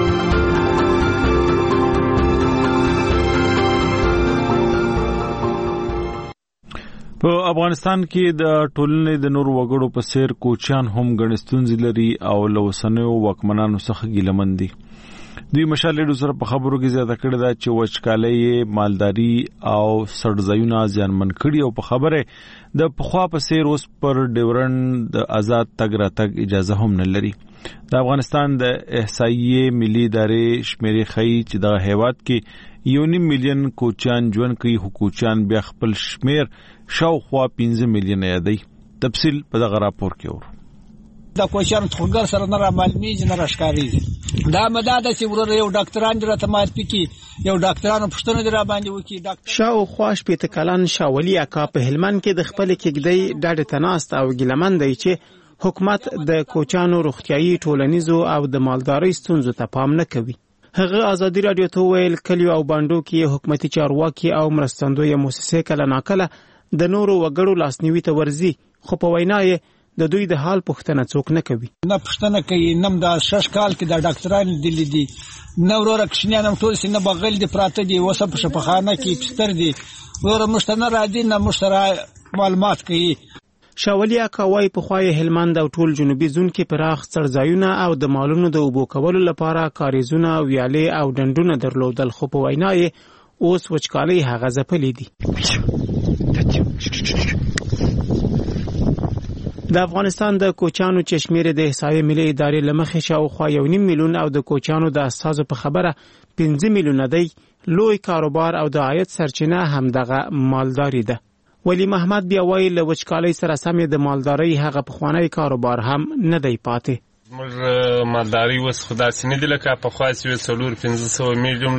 [SPEAKER 1] په افغانستان کې د ټولنې د نور وګړو په څیر کوچیان هم ګڼ ستونزې لري او له اوسنیو واکمنانو څخه ګیلمن دي. دوی مشال رادیو سره په خبرو کې زیاته کړې ده چې وچکالۍ مالداري او سړځایونه زیانمن کړي او په خبره د پخوا په څیر اوس پر ډیورنډ د آزاد تګ راتګ اجازه هم نه لري. د افغانستان د احصایې ملي ادارې شمیرې ښیي چې د هیواد کې 1.5 میلیون کوچیان ژوند کوي. کوچیان بیا خپل شمیر شاوخوا 15 میلیون یادي. تفصیل په دغه راپور کې ورو.
[SPEAKER 18] د کوچیانو څخه سره نه را معلومیږي نه راښکاریږي.
[SPEAKER 17] دا مداده چې ورور یو ډاکټران درته مات پکی یو ډاکټرانو پښتنه در باندې وکي ډاکټر
[SPEAKER 18] شاو خواش په تکلان شاولي اکا په هلمند کې د خپل کېګدی ډاډه تناست او ګلمند دی چې حکومت د کوچانو روغتيایي ټولنیزو او د مالدارۍ ستونزو ته پام نه کوي. هغه ازادي رادیو ته ویل کلیو او باندو کې حکومتي چارواکي او مرستندوی مؤسسې کله ناکله د نورو وګړو لاسنیوي ته ورزي خو په وینا یې د دوی د حال پوښتنه څوک نه کوي.
[SPEAKER 17] نه پښتنه کوي نم دا 6 کال کې د ډاکټرانو دلی دي نو ورور کښنیانم ټول سینه بغل دي پراته دي وسه په شپخانه کې پستر دي ورور مشتنه راځي نه مشترا معلومات کوي.
[SPEAKER 18] شاولیا کوي په خوای هلمند او ټول جنوبي زون کې پراخ څړځایونه او د مالونو د اوبو کولو لپاره کاریزونه ویالې او ډنډونه درلودل خو په وینا یې اوس وچکالي هغه ځپلې دي. د افغانستان د کوچانو چشمیر د احصایې ملي ادارې لمخې شاوخوا 1.5 میلیون او د کوچانو د اساسو په خبره 15 میلیون دی. لوی کاروبار او د عاید سرچینه هم دغه مالداري ده. ولی محمد بیا وایي له وچکالۍ سره سم د مالدارۍ هغه پخوانی کاروبار هم نه دی پاتې.
[SPEAKER 19] موږ مالداري وس خدا سینې د لکه په خاص وی 400 میلیون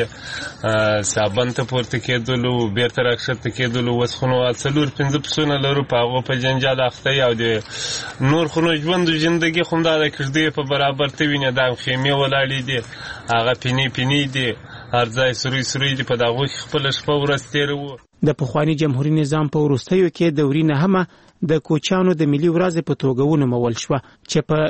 [SPEAKER 19] لرلې صابن ته پورته کېدلو بیرته راکښته کېدلو وس خو نو 4-5 پسونه لرو په هغه په جنجال اخته او د نور خو نو ژوند ژوندۍ خو دا د کړدې په برابر ته ویني دا خیمه ولاړې دي هغه پینی دي ارزای سوري دي په دغه خپل شپه ورستېرو.
[SPEAKER 18] د پخوانی جمهوریت نظام په وروستیو کې دورینه هم د کوچانو د ملي ورځ په توګه ونومول شو چې په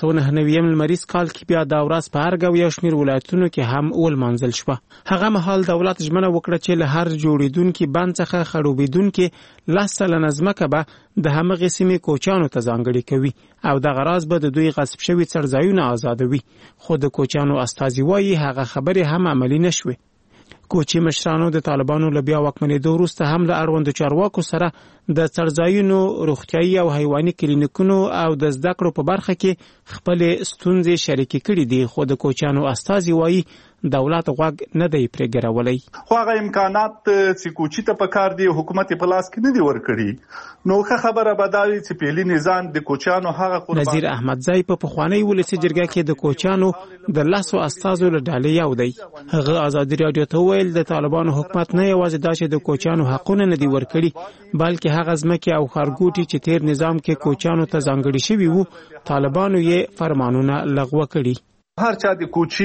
[SPEAKER 18] 1999 لمریز کال کې بیا دا ورځ په هرګو یو شمیر ولایتونو کې هم ولمانځل شو. هغه مهال دولت ژمنه وکړه چې له هر جوړیدونکو بند څخه خړوبیدونکو 10 نظمکه به د همغه سیمې کوچانو ته ځانګړي کوي او د غراض به د دوی غصب شوی څړځایونه آزادوي خو د کوچانو استازي وایي هغه خبره هم عملی نشوي. کوچی مشرانو د طالبانو لبیا وکمنېدو وروسته هم له اړوندو چارواکو سره د څړځایونو روغتيایي او حیواني کلینیکونو او د زده کړو په برخه کې خپل ستونزې شریکې کړې دي خو د کوچانو استازي وایي دولت غوږ نه دی پرېګرولای.
[SPEAKER 20] خو هغه امکانات چې کوچی ته پکار دي حکومت په لاس کې نه دی ورکړي نو ښه خبره بداوي چې پیلي نظام د کوچانو هغه قربان.
[SPEAKER 18] نذیر احمدزی په پخوانی ولسی جرګه کې د کوچانو د لاسو استازو له ډلې یو دی. هغه ازادي رادیو ته ویل د طالبانو حکومت نه یوازې دا چې د کوچانو حقونه نه دی ورکړي بلکې هغه ځمکې او خارګوټي چې تیر نظام کې کوچانو ته ځانګړي شوي وو طالبانو یې فرمانونه لغوه کړي.
[SPEAKER 20] هر چا د کوچی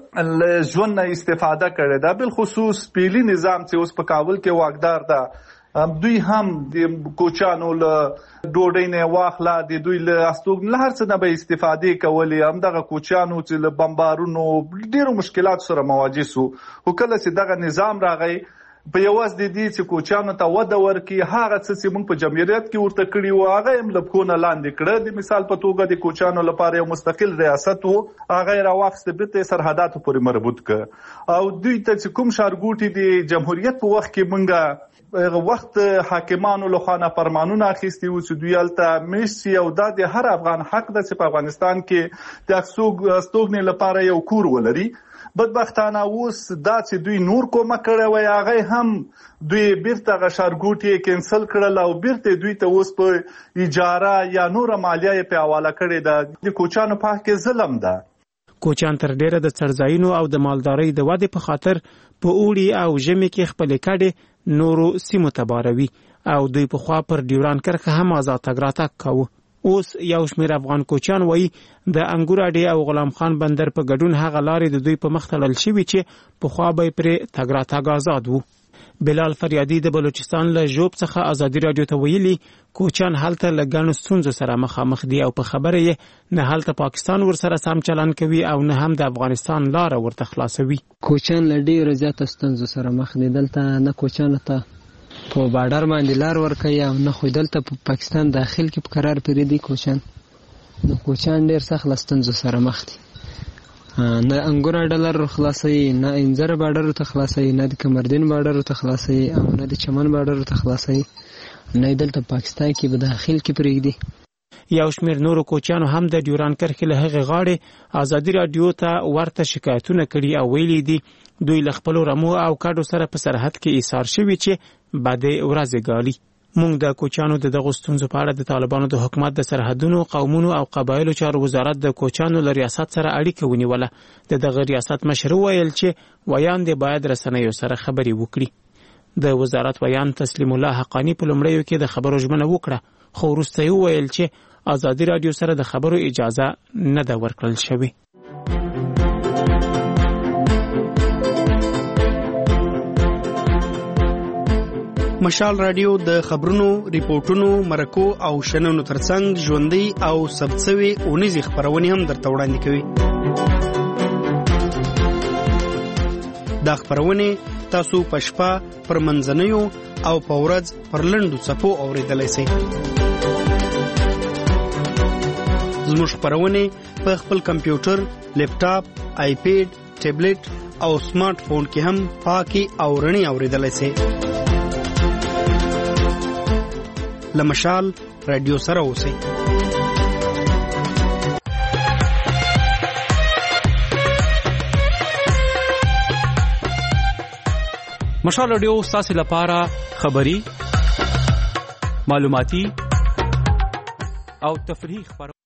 [SPEAKER 20] له ژوند نه استفاده کړې ده بل خصوص پیلي نظام چې اوس په کابل کې واکدار ده دوی هم د کوچانو له ډوډۍ نه واخلا د دوی له استوګ له هر څه نه به استفاده کولې هم دغه کوچانو چې له بمبارونو ډیرو مشکلات سره مواجه سو او کله چې دغه نظام راغی په یواز د دې چې کوچانو ته وده ورکي هغه څه چې موږ په جمهوریت کې ورته کړی و هغه هم لپکونه لاندې کړه. د مثال په توګه د کوچانو لپاره یو مستقل ریاست و هغه راوخسته به سرحداتو پورې مربوط ک او دوی ته چې کوم شارګوټي د جمهوریت په وخت کې مونږه وخت حاکمانو له خانه فرمانونه اخیستي و چې دوی الته مشي او د هر افغان حق د چې په افغانستان کې د استوګنې لپاره یو کور ولري. بدبختانه اوس دا چې دوی نور کومه کړه وای هغه هم دوی بیرته غشارګوټي کینسل کړل او بیرته دوی ته اوس په اجاره یا نور مالیه په حواله کړي ده. د کوچانو په حق کې ظلم ده.
[SPEAKER 18] کوچان تر ډیره د څړځایونو او د مالدارۍ د ودې په خاطر په اوړي او ژمي کې خپل کډې نورو سیمو ته باروي او دوی په خوا پر ډیوران کرښه هم آزاد تګ راتګ کوي. اوس یو شمیر افغان کوچان وایي د انګور اډې او غلام خان بندر په ګډون هغه لارې د دوی په مخ تړل شوي چې پخوا به پرې تګ راتګ آزاد وو. بلال فریادي د بلوچستان له ژوب څخه ازادي رادیو ته ویلي کوچان هلته له ګڼو ستونزو سره مخامخ دي او په خبره یې نه هلته پاکستان ورسره سم چلن کوي او نه هم د افغانستان لاره ورته خلاصوي.
[SPEAKER 21] کوچان له ډېرو زیاتو ستونزو سره مخ دي. دلته نه کوچانو ته په بارډر باندې لار ورکوي او نه خو دلته په پاکستان داخل کې په قرار پرې دي کوچان. نو کوچان ډېر سخت له ستونزو سره مخ دي. نه انګور ډالر خلاصوي نه انځر بارډر ته خلاصوي نه د کمردین بارډر ته خلاصوي او نه د چمن بارډر ته خلاصوي نه دلته پاکستان کې په داخل کې پرېږدي.
[SPEAKER 18] یو شمیر نورو کوچانو هم د ډیوران کرښې له هغې غاړې ازادي رادیو ته ورته شکایتونه کړي او ویلي دي دوی له خپلو رمو او کډو سره په سرحد کې ایثار شوي چې بدې ورځې ګالي. موږ د کوچانو د دغه ستونزو په اړه د طالبانو د حکومت د سرحدونو، قومونو او قبایلو چارو وزارت د کوچانو له ریاست سره اړیکه ونیوله. دغه ریاست مشر ویل چې ویاند باید رسنیو سره خبري وکړي. د وزارت ویاند تسلیم الله حقانی په لومړیو کې د خبرو ژمنه وکړه، خو وروسته یې ویل چې ازادي رادیو سره د خبرو اجازه نه ده ورکړل شوې.
[SPEAKER 2] مشال رادیو د خبرونو، ریپورتونو، مرکو او شننو ترڅنګ ژوندۍ او ثبتسوي اونیزې خبرونه هم درته وړاندې کوي. دا خبرونه تاسو په شپه، پر منځنیو او په ورځ پر لنډو څپو اوریدلای شئ. زموږ خبرونه په خپل کمپیوټر، لیپټاپ، آیپیډ، ټابلیټ او سمارټ فون کې هم پاکي او رڼي اوریدلای شئ. لمشال رادیو سره اوسئ.
[SPEAKER 3] مشال رادیو ستاسو لپاره خبري، معلوماتي او تفریحي